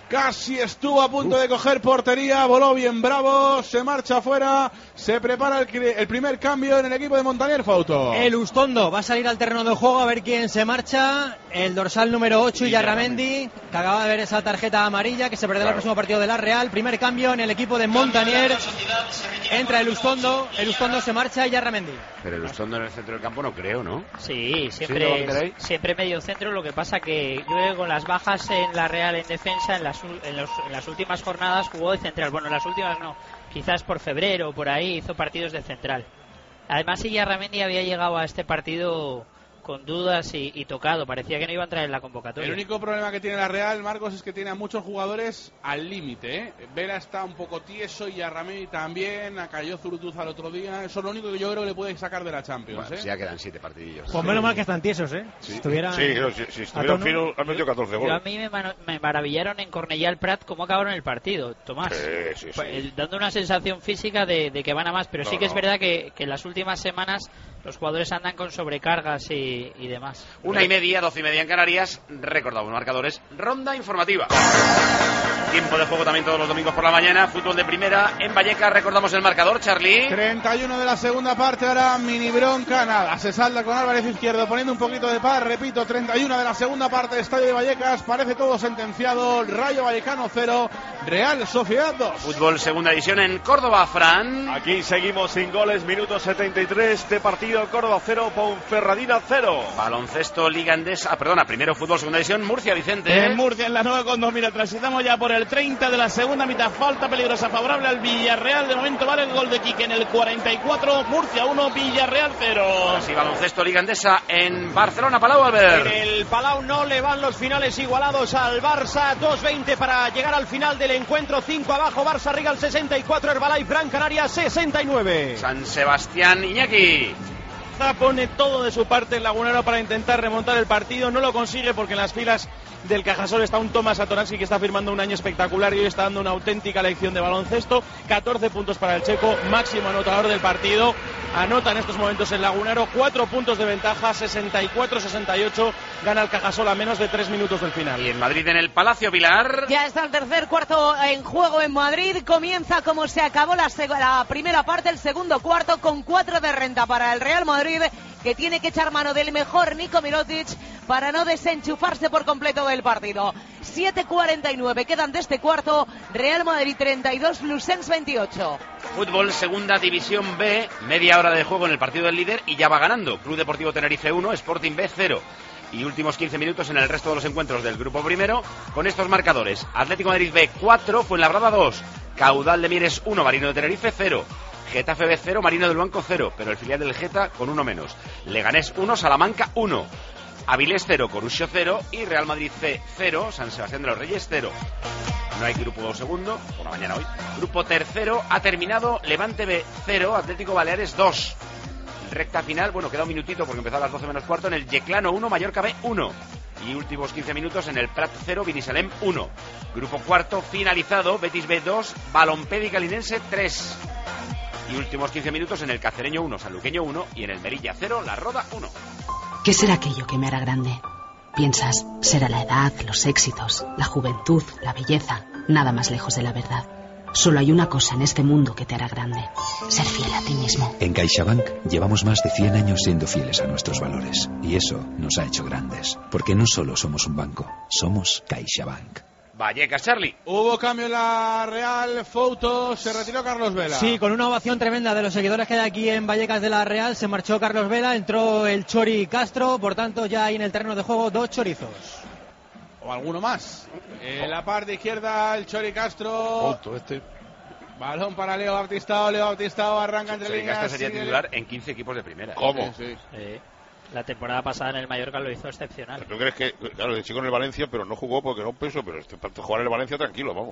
Casi estuvo a punto de coger portería, voló bien Bravo, se marcha afuera, se prepara el, el primer cambio en el equipo de Montanier, Fauto. El Ustondo va a salir al terreno de juego a ver quién se marcha. El dorsal número ocho, Illarramendi, que acaba de ver esa tarjeta amarilla, que se perderá claro. el próximo partido de la Real. Primer cambio en el equipo de Montanier. Entra el Ustondo, el Ustondo se marcha, Illarramendi. Pero el Ustondo en el centro del campo no creo, ¿no? Sí, siempre, ¿Sí, siempre medio centro. Lo que pasa que yo creo que con las bajas en la Real en defensa, en las En, los, en las últimas jornadas jugó de central. Bueno, en las últimas no, quizás por febrero o por ahí hizo partidos de central. Además, Illarramendi había llegado a este partido con dudas y, y tocado. Parecía que no iba a entrar en la convocatoria. El único problema que tiene la Real, Marcos, es que tiene a muchos jugadores al límite, ¿eh? Vela está un poco tieso, Illarramendi también, cayó Zurutuza el otro día. Eso es lo único que yo creo que le puede sacar de la Champions. Bueno, ¿eh? Ya quedan siete partidillos. Pues menos mal que están tiesos, ¿eh? Sí, si estuvieran, sí, si, si estuvieran finos, han metido catorce goles. Yo a mí me, me maravillaron en Cornellà el Prat cómo acabaron el partido, Tomás. Sí, sí, sí. Pues, dando una sensación física de, de que van a más, pero no, sí que no. es verdad que, que en las últimas semanas los jugadores andan con sobrecargas y, y demás. Una y media, doce y media en Canarias. Recordamos marcadores. Ronda informativa. Tiempo de juego también todos los domingos por la mañana. Fútbol de primera en Vallecas. Recordamos el marcador, Charlie. treinta y uno de la segunda parte. Ahora mini bronca. Nada. Se salda con Álvarez Izquierdo poniendo un poquito de paz. Repito, treinta y uno de la segunda parte. Estadio de Vallecas. Parece todo sentenciado. Rayo Vallecano cero. Real Sociedad dos. Fútbol segunda división en Córdoba, Fran. Aquí seguimos sin goles. Minuto setenta y tres de partido. Córdoba cero. Ponferradina cero. Baloncesto Liga Endesa. Ah, perdona. Primero fútbol segunda división. Murcia, Vicente. En Murcia, en la nueva Condom. Mira, transitamos ya por el treinta de la segunda mitad. Falta peligrosa favorable al Villarreal. De momento vale el gol de Quique en el cuarenta y cuatro. Murcia uno, Villarreal cero. Así baloncesto Liga Endesa en Barcelona. Palau, Albert. En el Palau no le van los finales igualados al Barça. dos veinte para llegar al final del encuentro. cinco abajo. Barça Rigal sesenta y cuatro. Herbalife Gran Canaria sesenta y nueve. San Sebastián, Iñaki. Pone todo de su parte el Lagunero para intentar remontar el partido. No lo consigue porque en las filas del Cajasol está un Tomás Satoranski que está firmando un año espectacular y hoy está dando una auténtica lección de baloncesto. catorce puntos para el checo, máximo anotador del partido. Anota en estos momentos el Lagunero, cuatro puntos de ventaja, sesenta y cuatro sesenta y ocho. Gana el Cajasol a menos de tres minutos del final. Y en Madrid, en el Palacio, Pilar. Ya está el tercer cuarto en juego en Madrid. Comienza como se acabó la, la primera parte, el segundo cuarto, con cuatro de renta para el Real Madrid, que tiene que echar mano del mejor Nico Mirotic para no desenchufarse por completo del partido. siete cuarenta y nueve quedan de este cuarto. Real Madrid treinta y dos, Lusens veintiocho. Fútbol segunda división B, media hora de juego en el partido del líder y ya va ganando. Club Deportivo Tenerife uno, Sporting B cero. Y últimos quince minutos en el resto de los encuentros del grupo primero con estos marcadores: Atlético de Madrid B cuatro, Fuenlabrada dos, Caudal de Mieres uno, Marino de Tenerife cero, Getafe B cero, Marino del Banco cero, pero el filial del Geta con uno menos. Leganés uno, Salamanca uno, Avilés cero, Corusio cero y Real Madrid C cero, San Sebastián de los Reyes cero. No hay grupo segundo, por la mañana hoy. Grupo tercero ha terminado Levante B cero, Atlético Baleares dos. Recta final, bueno, queda un minutito porque empezó a las doce menos cuarto en el Yeclano uno, Mallorca B uno. Y últimos quince minutos en el Prat cero, Vinisalem uno. Grupo cuarto finalizado, Betis B dos, Balompédica Linense tres. Y últimos quince minutos en el Cacereño uno, Sanluqueño uno y en el Merilla cero, La Roda uno. ¿Qué será aquello que me hará grande? Piensas, será la edad, los éxitos, la juventud, la belleza. Nada más lejos de la verdad. Solo hay una cosa en este mundo que te hará grande: ser fiel a ti mismo. En CaixaBank llevamos más de cien años siendo fieles a nuestros valores. Y eso nos ha hecho grandes. Porque no solo somos un banco, somos CaixaBank. Vallecas, Charlie. Hubo cambio en la Real, Foto, se retiró Carlos Vela. Sí, con una ovación tremenda de los seguidores que hay aquí en Vallecas de la Real, se marchó Carlos Vela, entró el Chori Castro, por tanto ya hay en el terreno de juego dos chorizos. O alguno más. En la parte izquierda, el Chori Castro. Foto, este. Balón para Leo Baptistao, Leo Baptistao arranca entre Chori líneas. Castro sería sigue... titular en quince equipos de primera. ¿Cómo? Sí, sí. Eh, la temporada pasada en el Mallorca lo hizo excepcional. ¿Tú crees que, claro, el chico en el Valencia, pero no jugó porque no peso, pero este para jugar en el Valencia tranquilo, vamos.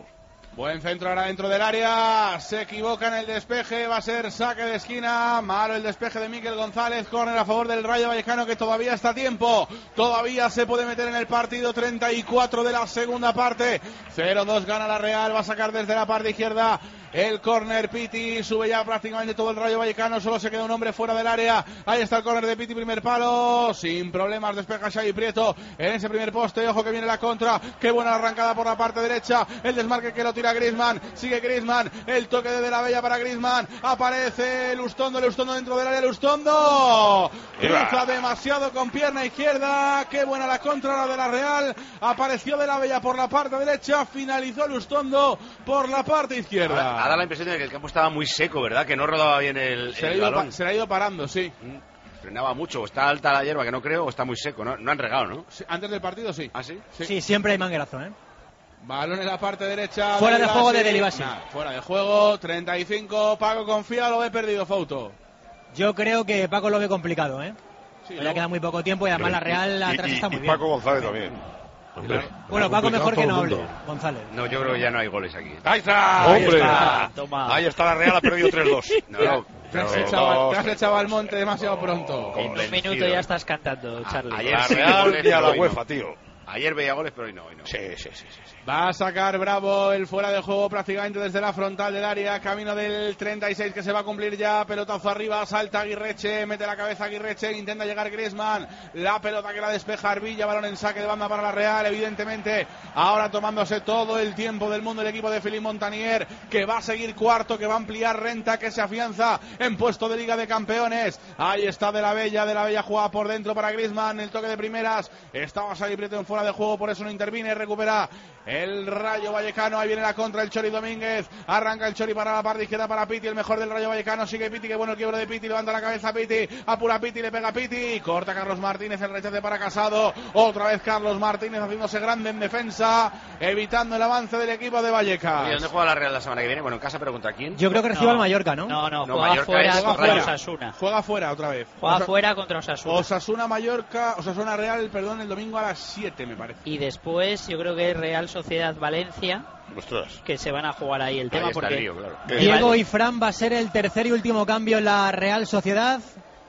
Buen centro ahora dentro del área, se equivoca en el despeje, va a ser saque de esquina, malo el despeje de Miquel González, córner a favor del Rayo Vallecano que todavía está a tiempo, todavía se puede meter en el partido, treinta y cuatro de la segunda parte, cero dos gana la Real, va a sacar desde la parte izquierda el córner Piti, sube ya prácticamente todo el Rayo Vallecano, solo se queda un hombre fuera del área, ahí está el córner de Piti, primer palo, sin problemas, despeja Xavi Prieto en ese primer poste, ojo que viene la contra, qué buena arrancada por la parte derecha, el desmarque que lo tira Griezmann, sigue Griezmann, el toque de De la Bella para Griezmann, aparece Lustondo, Lustondo dentro del área, Lustondo, cruza demasiado con pierna izquierda, qué buena la contra la de la Real, apareció De la Bella por la parte derecha, finalizó Lustondo por la parte izquierda. Ha dado la impresión de que el campo estaba muy seco, ¿verdad? Que no rodaba bien el, se, el le balón. Pa- se le ha ido parando, sí. Mm, frenaba mucho. O está alta la hierba, que no creo, o está muy seco. No, no han regado, ¿no? Sí, antes del partido, sí. ¿Ah, sí? Sí, sí siempre hay manguerazo, ¿eh? Balón en la parte derecha. Fuera de juego de Delibasi. Nah, fuera de juego, treinta y cinco. Paco confía, lo ve perdido, Fauto. Yo creo que Paco lo ve complicado, ¿eh? Sí, ya queda muy poco tiempo y además la Real atrás y, está muy y bien. Paco González también. Claro. Bueno, Paco mejor que no hable, González. No, yo creo que ya no hay goles aquí. Ahí está, ahí ¡Hombre! está. Toma. Ahí está la Real, ha perdido tres dos. No, no. Te has, Pero echado, dos, te has echado al monte demasiado pronto. En un minuto ya estás cantando, Charlie. Ayer La sí, Real goles, y a pero la hoy UEFA, no. tío. Ayer veía goles, pero hoy no. Hoy no. Sí, sí, sí, sí, sí. Va a sacar Bravo el fuera de juego prácticamente desde la frontal del área, camino del treinta y seis que se va a cumplir ya, pelotazo arriba, salta Aguirreche, mete la cabeza Aguirreche, intenta llegar Griezmann, la pelota que la despeja Arbilla, balón en saque de banda para la Real, evidentemente, ahora tomándose todo el tiempo del mundo el equipo de Philippe Montanier, que va a seguir cuarto, que va a ampliar renta, que se afianza en puesto de Liga de Campeones, ahí está De la Bella, De la Bella juega por dentro para Griezmann, el toque de primeras, estaba Xavi Prieto en fuera de juego, por eso no interviene, recupera el Rayo Vallecano, ahí viene la contra el Chori Domínguez, arranca el Chori para la parte izquierda para Piti, el mejor del Rayo Vallecano, sigue Piti, que bueno el quiebro de Piti, levanta la cabeza Piti, apura Piti, le pega Piti, corta Carlos Martínez, el rechace para Casado, otra vez Carlos Martínez haciéndose grande en defensa, evitando el avance del equipo de Vallecas. ¿Y dónde juega la Real la semana que viene? Bueno, en casa, pero ¿contra quién? Yo creo que recibe No. al Mallorca, ¿no? No, no, No, juega Mallorca fuera es contra Rayo. Osasuna. Juega fuera otra vez. Juega Osa- fuera contra Osasuna. Osasuna Mallorca, Osasuna Real, perdón, el domingo a las siete me parece. Y después yo creo que Real Sociedad Valencia, Ostras. que se van a jugar ahí el tema Ahí está porque el lío, claro. Diego y Fran va a ser el tercer y último cambio en la Real Sociedad.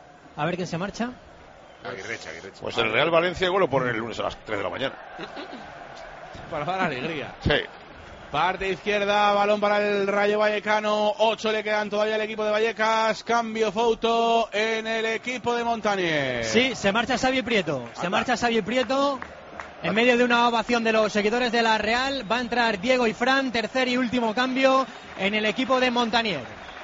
A ver quién se marcha. Aguirreche, Aguirreche. Pues el Real Valencia igual lo ponen el lunes a las tres de la mañana. Para dar alegría. Sí. Parte izquierda, balón para el Rayo Vallecano, ocho le quedan todavía al equipo de Vallecas, cambio Fouto en el equipo de Montanier. Sí, se marcha Xavi Prieto. Se marcha Xavi Prieto. En medio de una ovación de los seguidores de la Real, va a entrar Diego y Fran, tercer y último cambio en el equipo de Montanier.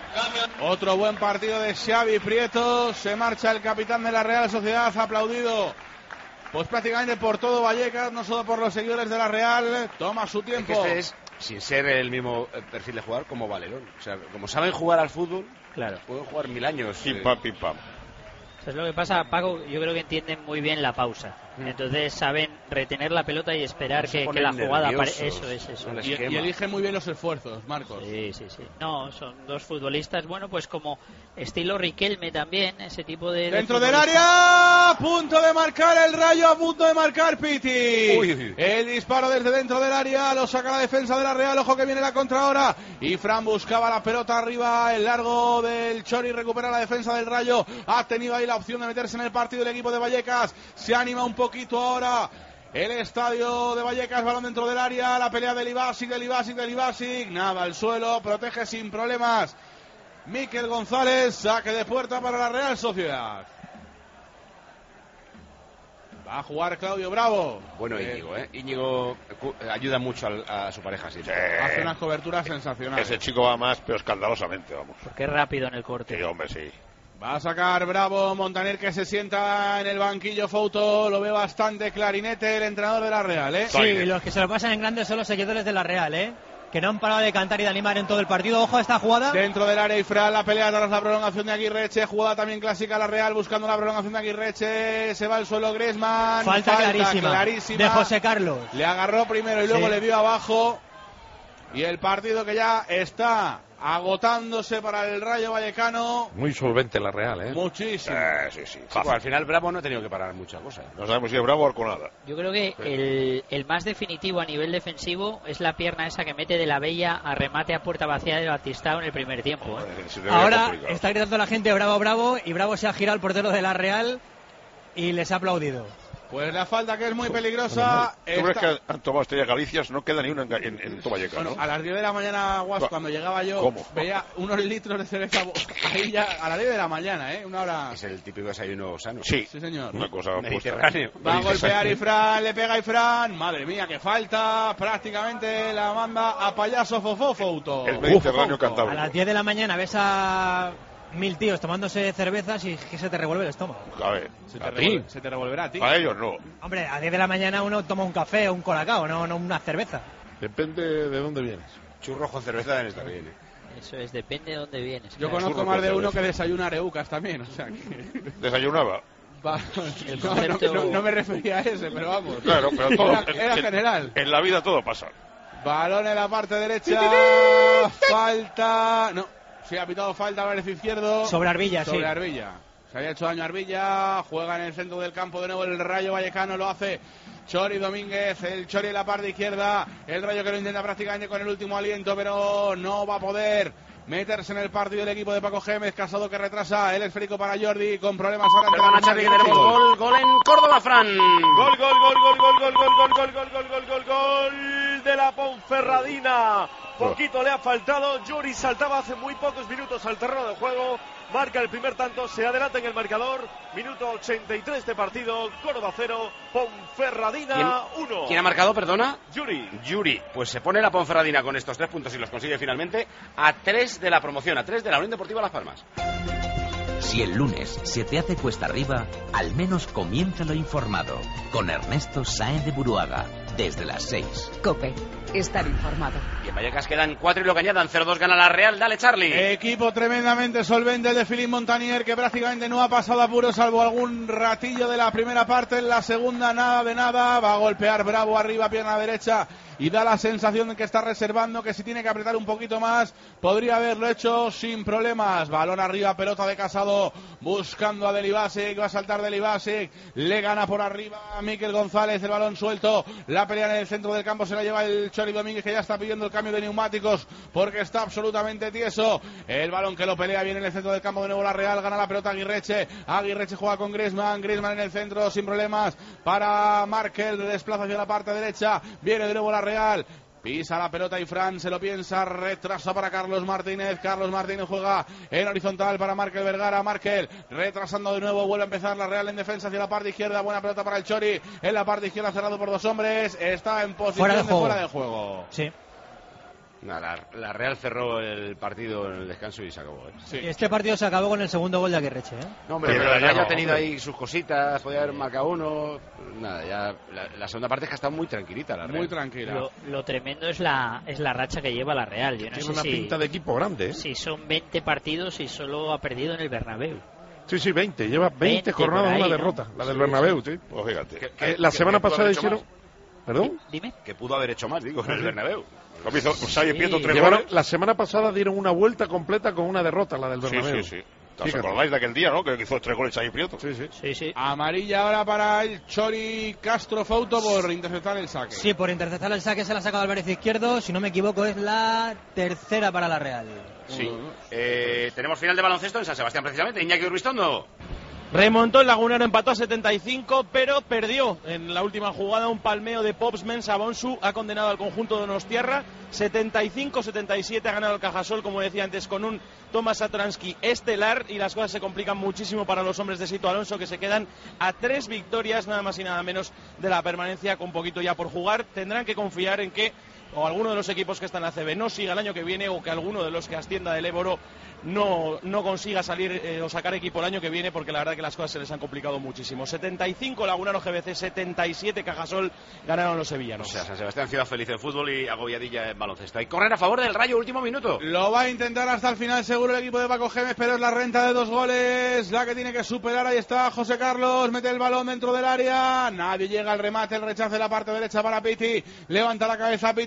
Otro buen partido de Xavi Prieto, se marcha el capitán de la Real Sociedad, aplaudido pues prácticamente por todo Vallecas, no solo por los seguidores de la Real, toma su tiempo. Es que este es, sin ser el mismo perfil de jugar, como Valerón. O sea, como saben jugar al fútbol, claro, pueden jugar mil años. Pim eh. pam, pim pam. Es lo que pasa, Paco, yo creo que entienden muy bien la pausa. Mm. Entonces saben retener la pelota y esperar no que, que la jugada aparezca. Eso es, eso. Y, y eligen muy bien los esfuerzos, Marcos. Sí, sí, sí. No, son dos futbolistas, bueno, pues como estilo Riquelme también, ese tipo de... Dentro de del área, a punto de marcar el Rayo, a punto de marcar Piti. Uy. El disparo desde dentro del área, lo saca la defensa de la Real, ojo que viene la contra ahora. Y Fran buscaba la pelota arriba, el largo del Chori, recupera la defensa del Rayo. Ha tenido ahí la opción de meterse en el partido el equipo de Vallecas, se anima un poquito ahora el estadio de Vallecas, balón dentro del área, la pelea de Libasic, de Libasic, de Libasic, nada al suelo, protege sin problemas Miquel González, saque de puerta para la Real Sociedad. Va a jugar Claudio Bravo. Bueno, Íñigo, ¿eh? Íñigo ayuda mucho a, a su pareja, sí. Sí. Hace unas coberturas sensacionales. Ese chico va más, pero escandalosamente, vamos. Porque es rápido en el corte. Sí, hombre, sí. Va a sacar Bravo, Montaner que se sienta en el banquillo, Fouto, lo ve bastante clarinete el entrenador de la Real, ¿eh? Sí, los que se lo pasan en grande son los seguidores de la Real, ¿eh? Que no han parado de cantar y de animar en todo el partido. Ojo a esta jugada. Dentro del área y Fran, la pelea tras la prolongación de Aguirreche, jugada también clásica la Real, buscando la prolongación de Aguirreche, se va al suelo Griezmann. Falta, falta clarísima, clarísima de José Carlos. Le agarró primero y luego sí. le dio abajo. Y el partido que ya está agotándose para el Rayo Vallecano. Muy solvente la Real, ¿eh? Muchísimo. Eh, sí, sí. Sí, pues al final Bravo no ha tenido que parar muchas cosas. No sabemos si es Bravo o Arconada. Yo creo que el, el más definitivo a nivel defensivo es la pierna esa que mete de la Bella a remate a puerta vacía de Batistao en el primer tiempo. ¿eh? Ahora está gritando la gente bravo, bravo, y Bravo se ha girado al portero de la Real y les ha aplaudido. Pues la falta que es muy peligrosa. ¿Tú crees que han tomado Estrella Galicias? No queda ni una en, en, en Tovalleca, Bueno, ¿no? a las diez de la mañana, Guas, Va. cuando llegaba yo, ¿Cómo? veía unos litros de cerveza ahí ya a las diez de la mañana, ¿eh? Una hora. Es el típico desayuno sano. Sí, Sí, señor. una cosa Mediterráneo. Va a golpear Ifran, le pega Ifran. Madre mía, que falta. Prácticamente la manda a payaso Fofofouto. El Mediterráneo A Cantábrico. las diez de la mañana ves a mil tíos tomándose cervezas y que se te revuelve el estómago. A ver, Se te, a ti. revuelve- se te revolverá a ti. A ellos no. Hombre, a diez de la mañana uno toma un café o un colacao, no, no una cerveza. Depende de dónde vienes. Churros con cerveza deben estar bien. ¿eh? Eso es, depende de dónde vienes. Yo claro. conozco Churro más con de uno cerveza. que desayuna areucas también, o sea que... Desayunaba. Va- El no, concepto- no, no, no me refería a ese, pero vamos. Claro, pero todo. Era, en- era en- general. En la vida todo pasa. Balón en la parte derecha. Falta. No, sí, ha pitado falta Álvarez Izquierdo. Sobre Arbilla, Sobre sí. Arbilla. Se había hecho daño a Arbilla. Juega en el centro del campo de nuevo el Rayo Vallecano. Lo hace Chori Domínguez. El Chori en la parte izquierda. El Rayo que lo intenta prácticamente con el último aliento, pero no va a poder meterse en el partido del equipo de Paco Gémez. Casado que retrasa el esférico para Jordi. Con problemas ahora. ante Perdona, la Charly, que defensa tenemos del gol, gol en Córdoba, Fran. Gol, gol, gol, gol, gol, gol, gol, gol, gol, gol, gol, gol, gol, gol de la Ponferradina. Poquito le ha faltado. Yuri saltaba hace muy pocos minutos al terreno de juego. Marca el primer tanto, se adelanta en el marcador. Minuto ochenta y tres de partido. Córdoba cero, Ponferradina uno. ¿Quién ha marcado, perdona? Yuri. Yuri. Pues se pone la Ponferradina con estos tres puntos y los consigue finalmente a tres de la promoción, a tres de la Unión Deportiva Las Palmas. Si el lunes se te hace cuesta arriba, al menos comiénzalo informado. Con Ernesto Sáenz de Buruaga, desde las seis. COPE. Estar informado. Y en Vallecas quedan cuatro y lo que añadan. cero dos gana la Real. Dale, Charly. Equipo tremendamente solvente el de Philippe Montanier, que prácticamente no ha pasado apuro salvo algún ratillo de la primera parte. En la segunda nada de nada, va a golpear Bravo arriba, pierna derecha, y da la sensación de que está reservando, que si tiene que apretar un poquito más podría haberlo hecho sin problemas. Balón arriba, pelota de Casado buscando a Delibasic, va a saltar Delibasic, le gana por arriba a Miquel González, el balón suelto, la pelea en el centro del campo se la lleva el Chori Domínguez, que ya está pidiendo el cambio de neumáticos porque está absolutamente tieso. El balón que lo pelea bien en el centro del campo de nuevo la Real, gana la pelota Aguirreche, Aguirreche juega con Griezmann, Griezmann en el centro sin problemas para Markel, desplaza hacia la parte derecha, viene de nuevo la Real. Pisa la pelota y Fran se lo piensa, retrasa para Carlos Martínez. Carlos Martínez juega en horizontal para Markel Vergara. Markel retrasando de nuevo, vuelve a empezar la Real en defensa hacia la parte izquierda. Buena pelota para el Chori. En la parte izquierda cerrado por dos hombres. Está en posición Fuera de de juego. fuera de juego. Sí. Nada, la, la Real cerró el partido en el descanso y se acabó. ¿eh? Sí. Y este partido se acabó con el segundo gol de Aguirreche, ¿eh? No, hombre, Pero pero, ya el Rayo no, ha tenido hombre. ahí sus cositas, podía haber marcado uno. Nada, ya la, la segunda parte es que ha estado muy tranquilita la Real. Muy tranquila. Lo, lo tremendo es la es la racha que lleva la Real. Yo no Tiene sé una si, pinta de equipo grande, ¿eh? si son veinte partidos y solo ha perdido en el Bernabéu. Sí, sí, veinte. Lleva veinte, veinte jornadas, por ahí, una ¿no? derrota. La del Sí, Bernabéu, sí. Pues fíjate. Que- Eh, que- la que- semana que pudo pasada haber hecho hicieron... más. ¿Perdón? Dime. Que pudo haber hecho más, digo, en el Bernabéu. Lo hizo Xavi Sí. Prieto tres Llevaron- goles. la semana pasada dieron una vuelta completa con una derrota, la del Sí, Bernabéu. sí, sí. ¿Os Fíjate. acordáis de aquel día, no? Que hizo tres goles Xavi Prieto. Sí, sí. Sí, sí. Amarilla ahora para el Chori Castro Fouto por interceptar el saque. Sí, por interceptar el saque se la ha sacado Álvarez Izquierdo. Si no me equivoco, es la tercera para la Real. Sí. Eh, tenemos final de baloncesto en San Sebastián, precisamente. Iñaki Urbistondo. Remontó el Lagunero, empató a setenta y cinco, pero perdió en la última jugada un palmeo de Popsmen. Sabonsu ha condenado al conjunto de Donostiarra. setenta y cinco setenta y siete ha ganado el Cajasol, como decía antes, con un Tomás Satoransky estelar, y las cosas se complican muchísimo para los hombres de Sito Alonso, que se quedan a tres victorias, nada más y nada menos, de la permanencia, con poquito ya por jugar. Tendrán que confiar en que o alguno de los equipos que están en A C B no siga el año que viene, o que alguno de los que ascienda del Éboro no, no consiga salir eh, o sacar equipo el año que viene, porque la verdad que las cosas se les han complicado muchísimo. setenta y cinco Lagunaro G B C, setenta y siete Cajasol, ganaron los sevillanos. O sea, San Sebastián, ciudad feliz en fútbol y agobiadilla en baloncesto. Y correr a favor del Rayo, último minuto. Lo va a intentar hasta el final seguro el equipo de Paco Gémez, pero es la renta de dos goles la que tiene que superar. Ahí está José Carlos, mete el balón dentro del área, nadie llega al remate, el rechace en la parte derecha para Piti, levanta la cabeza Piti,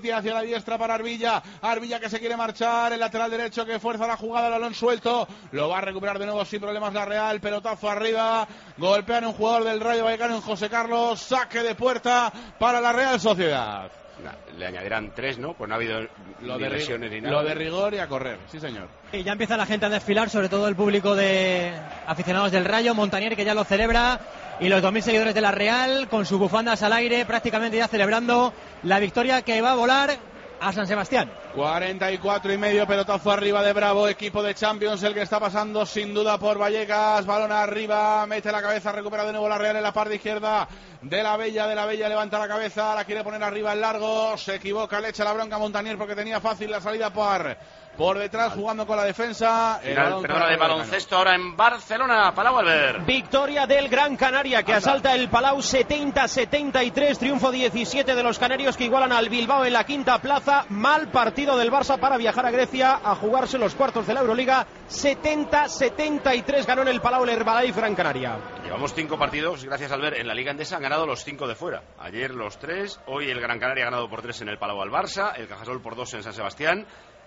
Piti hacia la diestra para Arbilla. Arbilla que se quiere marchar. El lateral derecho que fuerza la jugada. El balón suelto. Lo va a recuperar de nuevo sin problemas la Real. Pelotazo arriba. Golpean un jugador del Rayo Vallecano en José Carlos. Saque de puerta para la Real Sociedad. Le añadirán tres, ¿no? Pues no ha habido lo ni de lesiones ni nada. Lo de rigor y a correr, sí señor. Y ya empieza la gente a desfilar, sobre todo el público de aficionados del Rayo. Montanier que ya lo celebra. Y los dos mil seguidores de la Real con sus bufandas al aire, prácticamente ya celebrando la victoria que va a volar a San Sebastián. cuarenta y cuatro y medio, pelotazo arriba de Bravo, equipo de Champions, el que está pasando sin duda por Vallecas, balón arriba, mete la cabeza, recupera de nuevo la Real en la parte izquierda de la Bella, de la Bella levanta la cabeza, la quiere poner arriba en largo, se equivoca, le echa la bronca a Montanier porque tenía fácil la salida por, por detrás, jugando con la defensa. Final, perdona, de baloncesto ahora en Barcelona, Palau Albert. Victoria del Gran Canaria que Anda. asalta el Palau setenta a setenta y tres, triunfo diecisiete de los canarios que igualan al Bilbao en la quinta plaza. Mal partido del Barça para viajar a Grecia a jugarse los cuartos de la Euroliga. setenta a setenta y tres ganó en el Palau el Herbalife Gran Canaria. Llevamos cinco partidos, gracias Albert, en la Liga Endesa han ganado los cinco de fuera. Ayer los tres, hoy el Gran Canaria ha ganado por tres en el Palau al Barça, el Cajasol por dos en San Sebastián.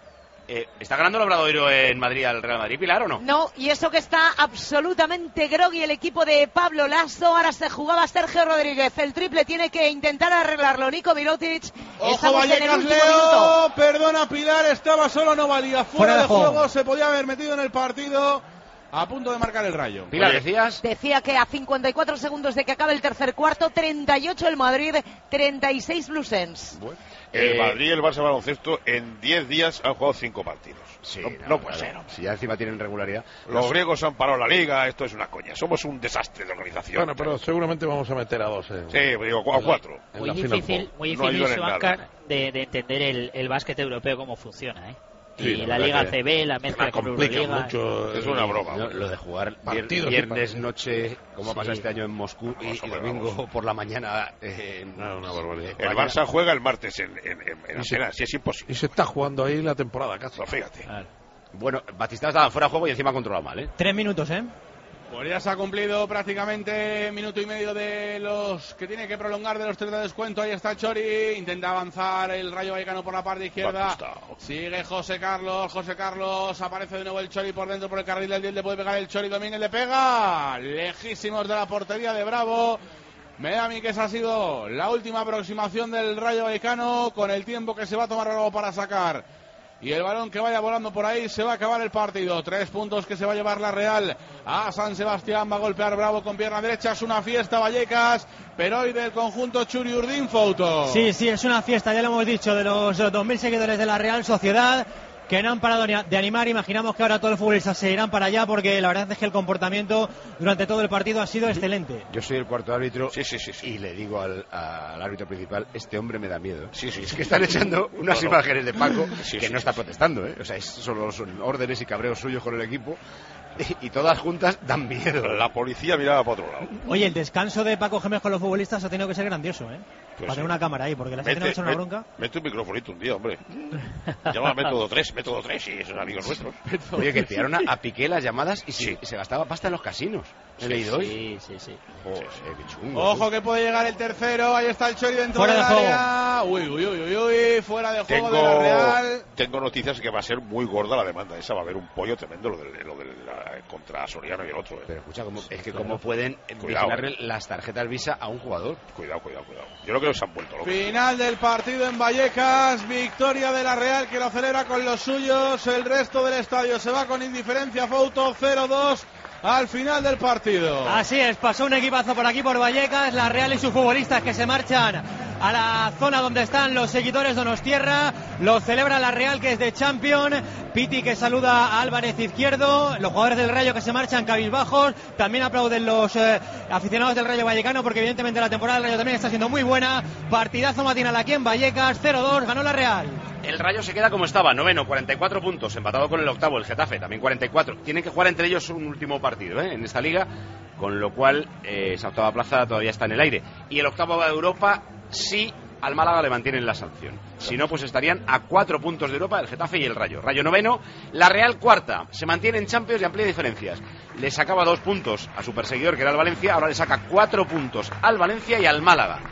Eh, ¿Está ganando el Obradoiro en Madrid al Real Madrid, Pilar, o no? No, y eso que está absolutamente grogui el equipo de Pablo Lasso. Ahora se jugaba Sergio Rodríguez. El triple tiene que intentar arreglarlo Nico Mirotic. Ojo, Estamos Vallecas, en el último Leo. minuto. Perdona, Pilar, estaba solo, no valía. Fuera, Fuera de, de juego. juego, se podía haber metido en el partido. A punto de marcar el Rayo. Pilar, ¿decías? Decía que a cincuenta y cuatro segundos de que acabe el tercer cuarto, treinta y ocho el Madrid, treinta y seis Bluesens. Bueno, el eh, Madrid y el Barça baloncesto en diez días han jugado cinco partidos. Sí, no, no, no puede ser. Si ya encima tienen regularidad. Los griegos han parado la liga, esto es una coña. Somos un desastre de organización. Bueno, pero seguramente vamos a meter a dos. Eh. Sí, digo, a cuatro. Muy difícil, muy difícil, Suancar, de, de entender el, el básquet europeo cómo funciona, ¿eh? Sí, y la Liga C B, la mezcla con Euroliga. Mucho, es una broma. Lo, lo de jugar partidos viernes noche, como sí. pasa este año en Moscú, y, y domingo vamos. por la mañana. Eh, no, una barbaridad. El Barça juega el martes en, en, en, en Atenas, si es imposible. Y se está jugando ahí la temporada, Castro, fíjate. Claro. Bueno, Batista estaba fuera de juego y encima controla mal, ¿eh? Tres minutos, ¿eh? Pues ya se ha cumplido prácticamente minuto y medio de los que tiene que prolongar de los tres de descuento. Ahí está Chori, intenta avanzar el Rayo Vallecano por la parte izquierda. Sigue José Carlos, José Carlos, aparece de nuevo el Chori por dentro por el carril del diez, le puede pegar el Chori, Domínguez le pega, lejísimos de la portería de Bravo. Me da a mí que esa ha sido la última aproximación del Rayo Vallecano con el tiempo que se va a tomar Bravo para sacar. Y el balón que vaya volando por ahí, se va a acabar el partido. Tres puntos que se va a llevar la Real a San Sebastián. Va a golpear Bravo con pierna derecha. Es una fiesta, Vallecas, pero hoy del conjunto Churi Urdín, Fouto. Sí, sí, es una fiesta, ya lo hemos dicho, de los dos mil seguidores de la Real Sociedad, que no han parado de animar. Imaginamos que ahora todos los futbolistas se irán para allá, porque la verdad es que el comportamiento durante todo el partido ha sido excelente. Yo soy el cuarto árbitro sí, sí, sí, sí. y le digo al, al árbitro principal, este hombre me da miedo. Sí, sí, es que están echando unas no, no. imágenes de Paco sí, que sí. no está protestando, ¿eh? O sea, es, solo son órdenes y cabreos suyos con el equipo. Y, y todas juntas dan miedo. La policía miraba para otro lado. Oye, el descanso de Paco Gémez con los futbolistas ha tenido que ser grandioso, ¿eh? Pues para sí. tener una cámara ahí, porque la gente no ha hecho una bronca. Mete un microfonito un día, hombre. Llama a Método tres, Método tres, y esos amigos nuestros. Oye, que tiraron a, a Piqué las llamadas y sí. se, se gastaba pasta en los casinos. He sí, leído hoy. Sí, sí, sí. Joder, qué chungo. Ojo que puede llegar el tercero. Ahí está el Chori dentro fuera del de juego. área. Uy, uy, uy, uy, uy. Fuera de juego tengo, de la Real. Tengo noticias que va a ser muy gorda la demanda esa. Va a haber un pollo tremendo lo del, lo del la, contra Soriano y el otro. ¿eh? Pero escucha, ¿cómo, es que cómo pueden vigilarle las tarjetas Visa a un jugador. Cuidado, cuidado, cuidado. Yo creo que se han vuelto locos. Final del partido en Vallecas. Victoria de la Real que lo celebra con los suyos. El resto del estadio se va con indiferencia. Fouto cero dos. Al final del partido. Así es, pasó un equipazo por aquí por Vallecas, la Real y sus futbolistas que se marchan a la zona donde están los seguidores Donostierra. Lo celebra la Real, que es de Champions. Piti que saluda a Álvarez Izquierdo. Los jugadores del Rayo que se marchan cabizbajos. También aplauden los eh, aficionados del Rayo Vallecano, porque evidentemente la temporada del Rayo también está siendo muy buena. Partidazo matinal aquí en Vallecas, cero dos, ganó la Real. El Rayo se queda como estaba, noveno, cuarenta y cuatro puntos, empatado con el octavo, el Getafe, también cuarenta y cuatro. Tienen que jugar entre ellos un último partido ¿eh? en esta liga, con lo cual eh, esa octava plaza todavía está en el aire. Y el octavo de Europa, sí, al Málaga le mantienen la sanción. Si no, pues estarían a cuatro puntos de Europa el Getafe y el Rayo. Rayo noveno, la Real cuarta, se mantiene en Champions y amplía diferencias. Le sacaba dos puntos a su perseguidor, que era el Valencia, ahora le saca cuatro puntos al Valencia y al Málaga.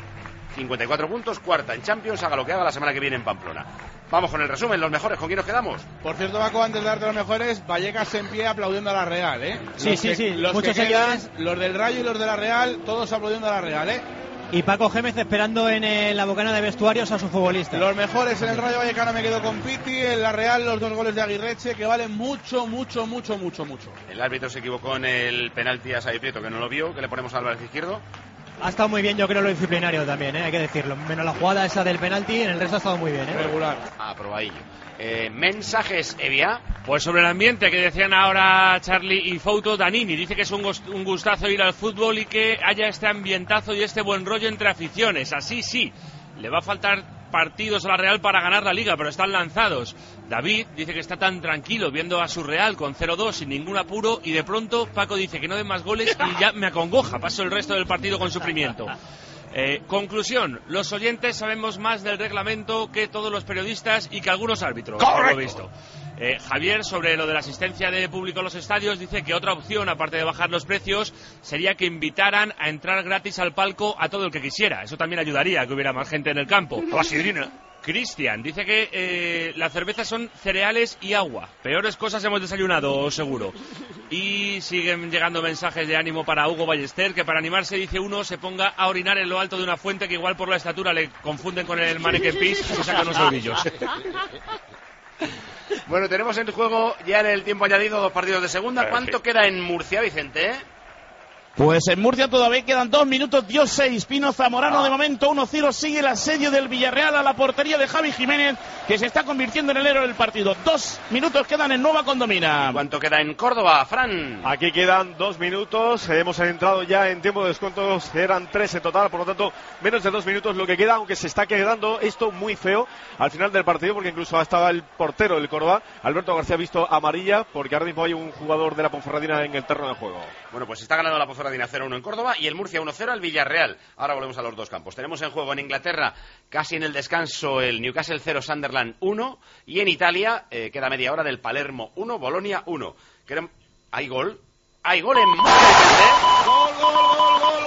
cincuenta y cuatro puntos, cuarta en Champions, haga lo que haga la semana que viene en Pamplona. Vamos con el resumen, los mejores, ¿con quién nos quedamos? Por cierto, Paco, antes de darte los mejores, Vallecas en pie aplaudiendo a la Real, ¿eh? Sí, los sí, que, sí. Los Muchos que seguidores. quedan, los del Rayo y los de la Real, todos aplaudiendo a la Real, ¿eh? Y Paco Gémez esperando en eh, la bocana de vestuarios a su futbolista. Los mejores en el Rayo Vallecano me quedo con Piti, en la Real los dos goles de Aguirreche que valen mucho, mucho, mucho, mucho, mucho. El árbitro se equivocó en el penalti a Xavi Prieto, que no lo vio, que le ponemos a Álvarez Izquierdo. Ha estado muy bien, yo creo, lo disciplinario también, ¿eh? Hay que decirlo. Menos la jugada esa del penalti, en el resto ha estado muy bien, ¿eh? Regular. Ah, probadillo. Eh, mensajes, Evia. Pues sobre el ambiente que decían ahora Charlie y Fouto, Danini dice que es un, gust- un gustazo ir al fútbol y que haya este ambientazo y este buen rollo entre aficiones. Así sí, le va a faltar partidos a la Real para ganar la Liga, pero están lanzados. David dice que está tan tranquilo viendo a su Real con cero dos sin ningún apuro, y de pronto Paco dice que no den más goles y ya me acongoja, paso el resto del partido con sufrimiento. Eh, conclusión, los oyentes sabemos más del reglamento que todos los periodistas y que algunos árbitros, por lo visto. Eh, Javier, sobre lo de la asistencia de público a los estadios, dice que otra opción, aparte de bajar los precios, sería que invitaran a entrar gratis al palco a todo el que quisiera. Eso también ayudaría a que hubiera más gente en el campo. La sidrina. Cristian dice que eh, las cervezas son cereales y agua. Peores cosas hemos desayunado, seguro. Y siguen llegando mensajes de ánimo para Hugo Ballester, que para animarse, dice uno, se ponga a orinar en lo alto de una fuente que igual por la estatura le confunden con el Mannequin Peace y sacan los ovillos. Bueno, tenemos en juego ya en el tiempo añadido dos partidos de segunda. ¿Cuánto queda en Murcia, Vicente? Pues en Murcia todavía quedan dos minutos, dio seis. Pino Zamorano de momento uno cero, sigue el asedio del Villarreal a la portería de Javi Jiménez, que se está convirtiendo en el héroe del partido. Dos minutos quedan en Nueva Condomina. ¿Cuánto queda en Córdoba, Fran? Aquí quedan dos minutos, hemos entrado ya en tiempo de descuentos, eran tres en total, por lo tanto menos de dos minutos lo que queda, aunque se está quedando esto muy feo al final del partido, porque incluso estaba el portero del Córdoba, Alberto García, ha visto amarilla, porque ahora mismo hay un jugador de la Ponferradina en el terreno de juego. Bueno, pues está ganando la Ponferradina cero uno en Córdoba y el Murcia uno cero al Villarreal. Ahora volvemos a los dos campos. Tenemos en juego en Inglaterra, casi en el descanso, el Newcastle cero, Sunderland uno, y en Italia eh, queda media hora del Palermo uno, Bolonia uno. Querem... ¿Hay gol? ¿Hay gol en Murcia? ¡Gol, gol, gol, gol,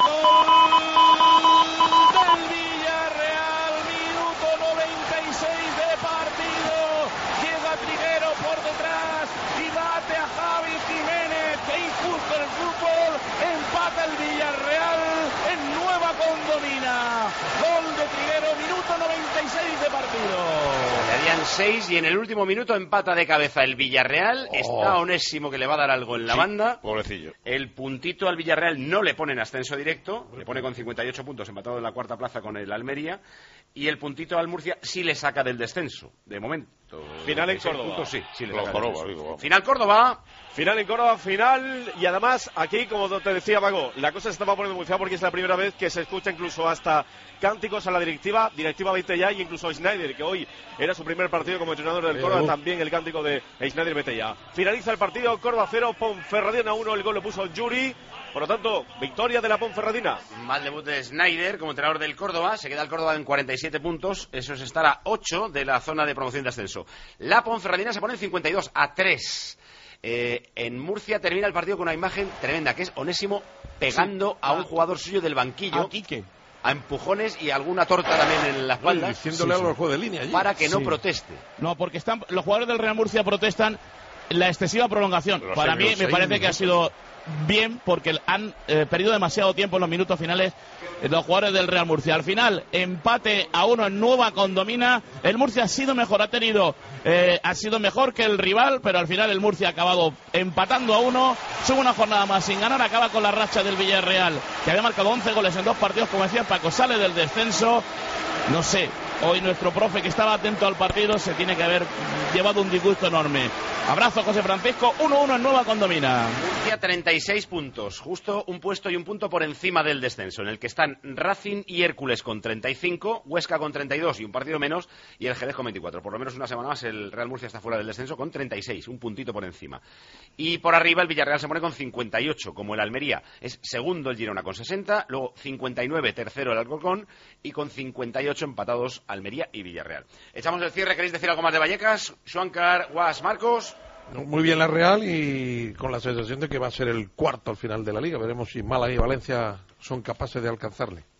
gol! Del Villarreal, minuto noventa y seis de partido. Llega Triguero por detrás y bate a Javi Jiménez. ¡Qué injusto el fútbol! Empata el Villarreal en Nueva Condomina. Gol de Triguero, minuto noventa y seis de partido. Quedarían seis y en el último minuto empata de cabeza el Villarreal. Oh. Está Onésimo, que le va a dar algo en la Sí, banda. pobrecillo. El puntito al Villarreal no le pone en ascenso directo, le pone con cincuenta y ocho puntos, empatado en la cuarta plaza con el Almería. Y el puntito al Murcia sí le saca del descenso, de momento. Final en Ese Córdoba. punto sí, sí le No, saca del Córdoba, descenso. digo, vamos. Final Córdoba. Final en Córdoba, final, y además aquí, como te decía Paco, la cosa se estaba poniendo muy fea porque es la primera vez que se escucha incluso hasta cánticos a la directiva, directiva vete ya, y incluso a Schneider, que hoy era su primer partido como entrenador del Córdoba, Uh. también el cántico de Schneider vete ya. Finaliza el partido, Córdoba cero, Ponferradina uno, el gol lo puso Yuri, por lo tanto, victoria de la Ponferradina. Mal debut de Schneider como entrenador del Córdoba. Se queda el Córdoba en cuarenta y siete puntos. Eso es estar a ocho de la zona de promoción de ascenso. La Ponferradina se pone en cincuenta y dos a tres. Eh, en Murcia termina el partido con una imagen tremenda, que es Onésimo pegando Sí. a un jugador suyo del banquillo. A Quique. A empujones y alguna torta también en la espalda. Sí, diciéndole Sí, algo sí. al juego de línea allí. Para que no Sí. proteste. No, porque están los jugadores del Real Murcia protestan la excesiva prolongación. Pero Para seis mí minutos, me seis parece que ha minutos. sido bien, porque han eh, perdido demasiado tiempo en los minutos finales eh, los jugadores del Real Murcia. Al final, empate a uno en Nueva Condomina. El Murcia ha sido mejor, ha tenido eh, ha sido mejor que el rival, pero al final el Murcia ha acabado empatando a uno. Sube una jornada más sin ganar, acaba con la racha del Villarreal, que había marcado once goles en dos partidos, como decía Paco, sale del descenso. No sé, hoy nuestro profe, que estaba atento al partido, se tiene que haber llevado un disgusto enorme. Abrazo, José Francisco. uno uno en Nueva Condomina. Murcia treinta y seis puntos, justo un puesto y un punto por encima del descenso, en el que están Racing y Hércules con treinta y cinco, Huesca con treinta y dos y un partido menos, y el Jerez con veinticuatro. Por lo menos una semana más el Real Murcia está fuera del descenso con treinta y seis, un puntito por encima. Y por arriba el Villarreal se pone con cincuenta y ocho, como el Almería es segundo el Girona con sesenta, luego cincuenta y nueve tercero el Alcorcón, y con cincuenta y ocho empatados Almería y Villarreal. Echamos el cierre. ¿Queréis decir algo más de Vallecas? Xuancar, Guas, Marcos. Muy bien la Real, y con la sensación de que va a ser el cuarto al final de la Liga. Veremos si Málaga y Valencia son capaces de alcanzarle.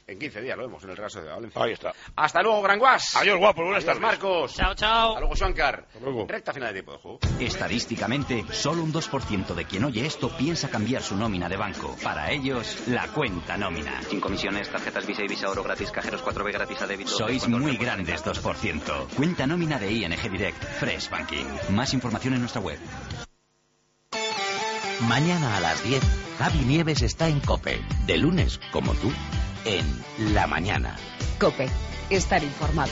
En quince días lo vemos en el Real Sociedad Valencia. Ahí está. Hasta luego, Gran Guas. Adiós, guapo. Buenas Adiós, tardes. Marcos. Chao, chao. Hasta luego, Shankar. Hasta luego. Recta final de tiempo de juego. Estadísticamente, solo un dos por ciento de quien oye esto piensa cambiar su nómina de banco. Para ellos, la cuenta nómina. Sin comisiones, tarjetas Visa y Visa Oro gratis, cajeros cuatro B gratis a débito. Sois muy grandes, dos por ciento. Cuenta nómina de I N G Direct. Fresh Banking. Más información en nuestra web. Mañana a las diez, Javi Nieves está en COPE. De lunes, como tú, en La Mañana. COPE. Estar informado.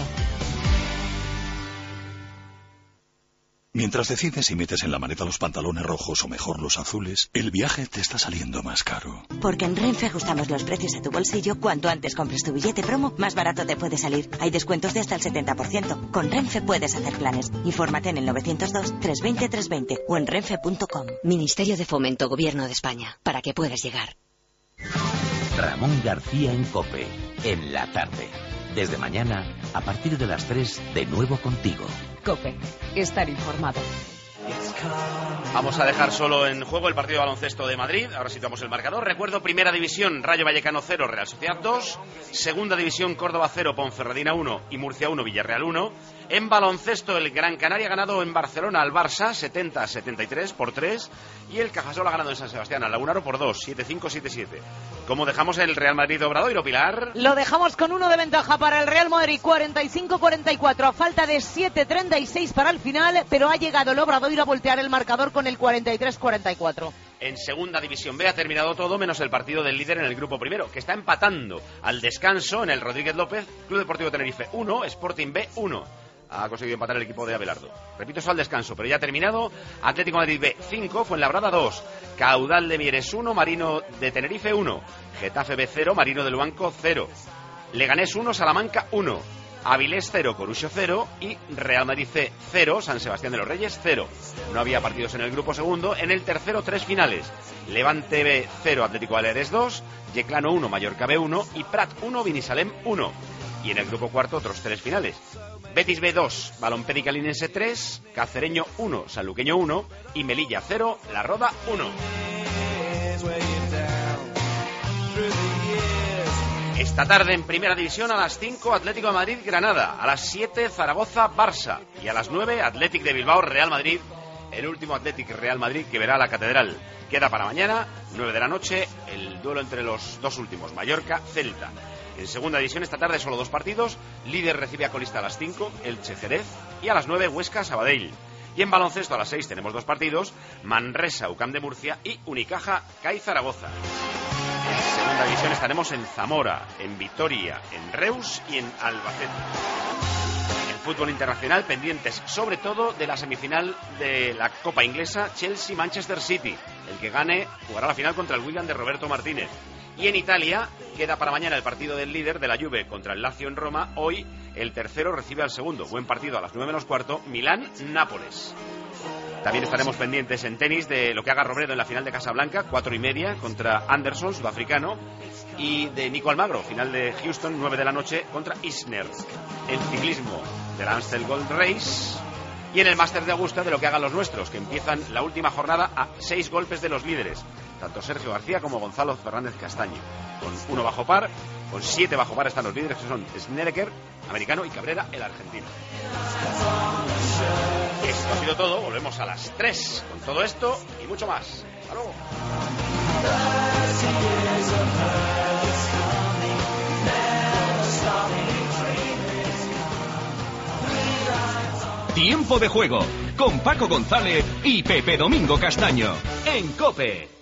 Mientras decides si metes en la maleta los pantalones rojos o mejor los azules, el viaje te está saliendo más caro. Porque en Renfe ajustamos los precios a tu bolsillo. Cuanto antes compres tu billete promo, más barato te puede salir. Hay descuentos de hasta el setenta por ciento. Con Renfe puedes hacer planes. Infórmate en el novecientos dos, trescientos veinte, trescientos veinte o en renfe punto com. Ministerio de Fomento, Gobierno de España. Para que puedas llegar. Ramón García en COPE. En la tarde. Desde mañana, a partir de las tres, de nuevo contigo. COPE. Estar informado. Vamos a dejar solo en juego el partido de baloncesto de Madrid. Ahora situamos el marcador. Recuerdo, primera división, Rayo Vallecano cero, Real Sociedad dos. Segunda división, Córdoba cero, Ponferradina uno y Murcia uno, Villarreal uno. En baloncesto, el Gran Canaria ha ganado en Barcelona al Barça setenta a setenta y tres por tres. Y el Cajasol ha ganado en San Sebastián al Lagunaro por dos, siete cinco, siete siete. ¿Cómo dejamos el Real Madrid Obradoiro, Pilar? Lo dejamos con uno de ventaja para el Real Madrid, cuarenta y cinco cuarenta y cuatro, a falta de siete treinta y seis para el final, pero ha llegado el Obradoiro a voltear el marcador con el cuarenta y tres cuarenta y cuatro. En segunda división B ha terminado todo menos el partido del líder en el grupo primero, que está empatando al descanso en el Rodríguez López. Club Deportivo Tenerife uno, Sporting B uno. Ha conseguido empatar el equipo de Abelardo. Repito, eso al descanso, pero ya ha terminado. Atlético de Madrid B cinco, Fuenlabrada dos, Caudal de Mieres uno, Marino de Tenerife uno, Getafe B cero, Marino del Banco cero, Leganés uno, Salamanca uno, Avilés cero, Corucho cero y Real Madrid C cero, San Sebastián de los Reyes cero. No había partidos en el grupo segundo. En el tercero, tres finales. Levante B cero, Atlético Baleares dos, Yeclano uno, Mallorca B uno y Prat uno, Vinisalem uno. Y en el grupo cuarto, otros tres finales. Betis B dos, Balompédica Linense tres, Cacereño uno, Sanluqueño uno y Melilla cero, La Roda uno. Esta tarde en Primera División a las cinco, Atlético de Madrid Granada, a las siete Zaragoza Barça y a las nueve Athletic de Bilbao Real Madrid, el último Athletic Real Madrid que verá la Catedral. Queda para mañana, nueve de la noche, el duelo entre los dos últimos, Mallorca Celta. En segunda división esta tarde solo dos partidos. Líder recibe a colista a las cinco, Elche Jerez, y a las nueve Huesca Sabadell. Y en baloncesto a las seis tenemos dos partidos, Manresa UCAM de Murcia y Unicaja CAI Zaragoza. En segunda división estaremos en Zamora, en Vitoria, en Reus y en Albacete. En fútbol internacional pendientes sobre todo de la semifinal de la Copa Inglesa, Chelsea-Manchester City. El que gane jugará la final contra el Wigan de Roberto Martínez. Y en Italia queda para mañana el partido del líder de la Juve contra el Lazio en Roma. Hoy el tercero recibe al segundo. Buen partido a las nueve menos cuarto, Milán-Nápoles. También estaremos pendientes en tenis de lo que haga Robredo en la final de Casablanca, cuatro y media contra Anderson, sudafricano, y de Nico Almagro, final de Houston, nueve de la noche contra Isner. En ciclismo de la Amstel Gold Race. Y en el Máster de Augusta de lo que hagan los nuestros, que empiezan la última jornada a seis golpes de los líderes, tanto Sergio García como Gonzalo Fernández Castaño. Con uno bajo par, con siete bajo par están los líderes, que son Snedeker, americano, y Cabrera, el argentino. Esto ha sido todo, volvemos a las tres con todo esto y mucho más. Hasta luego. Tiempo de juego con Paco González y Pepe Domingo Castaño en COPE.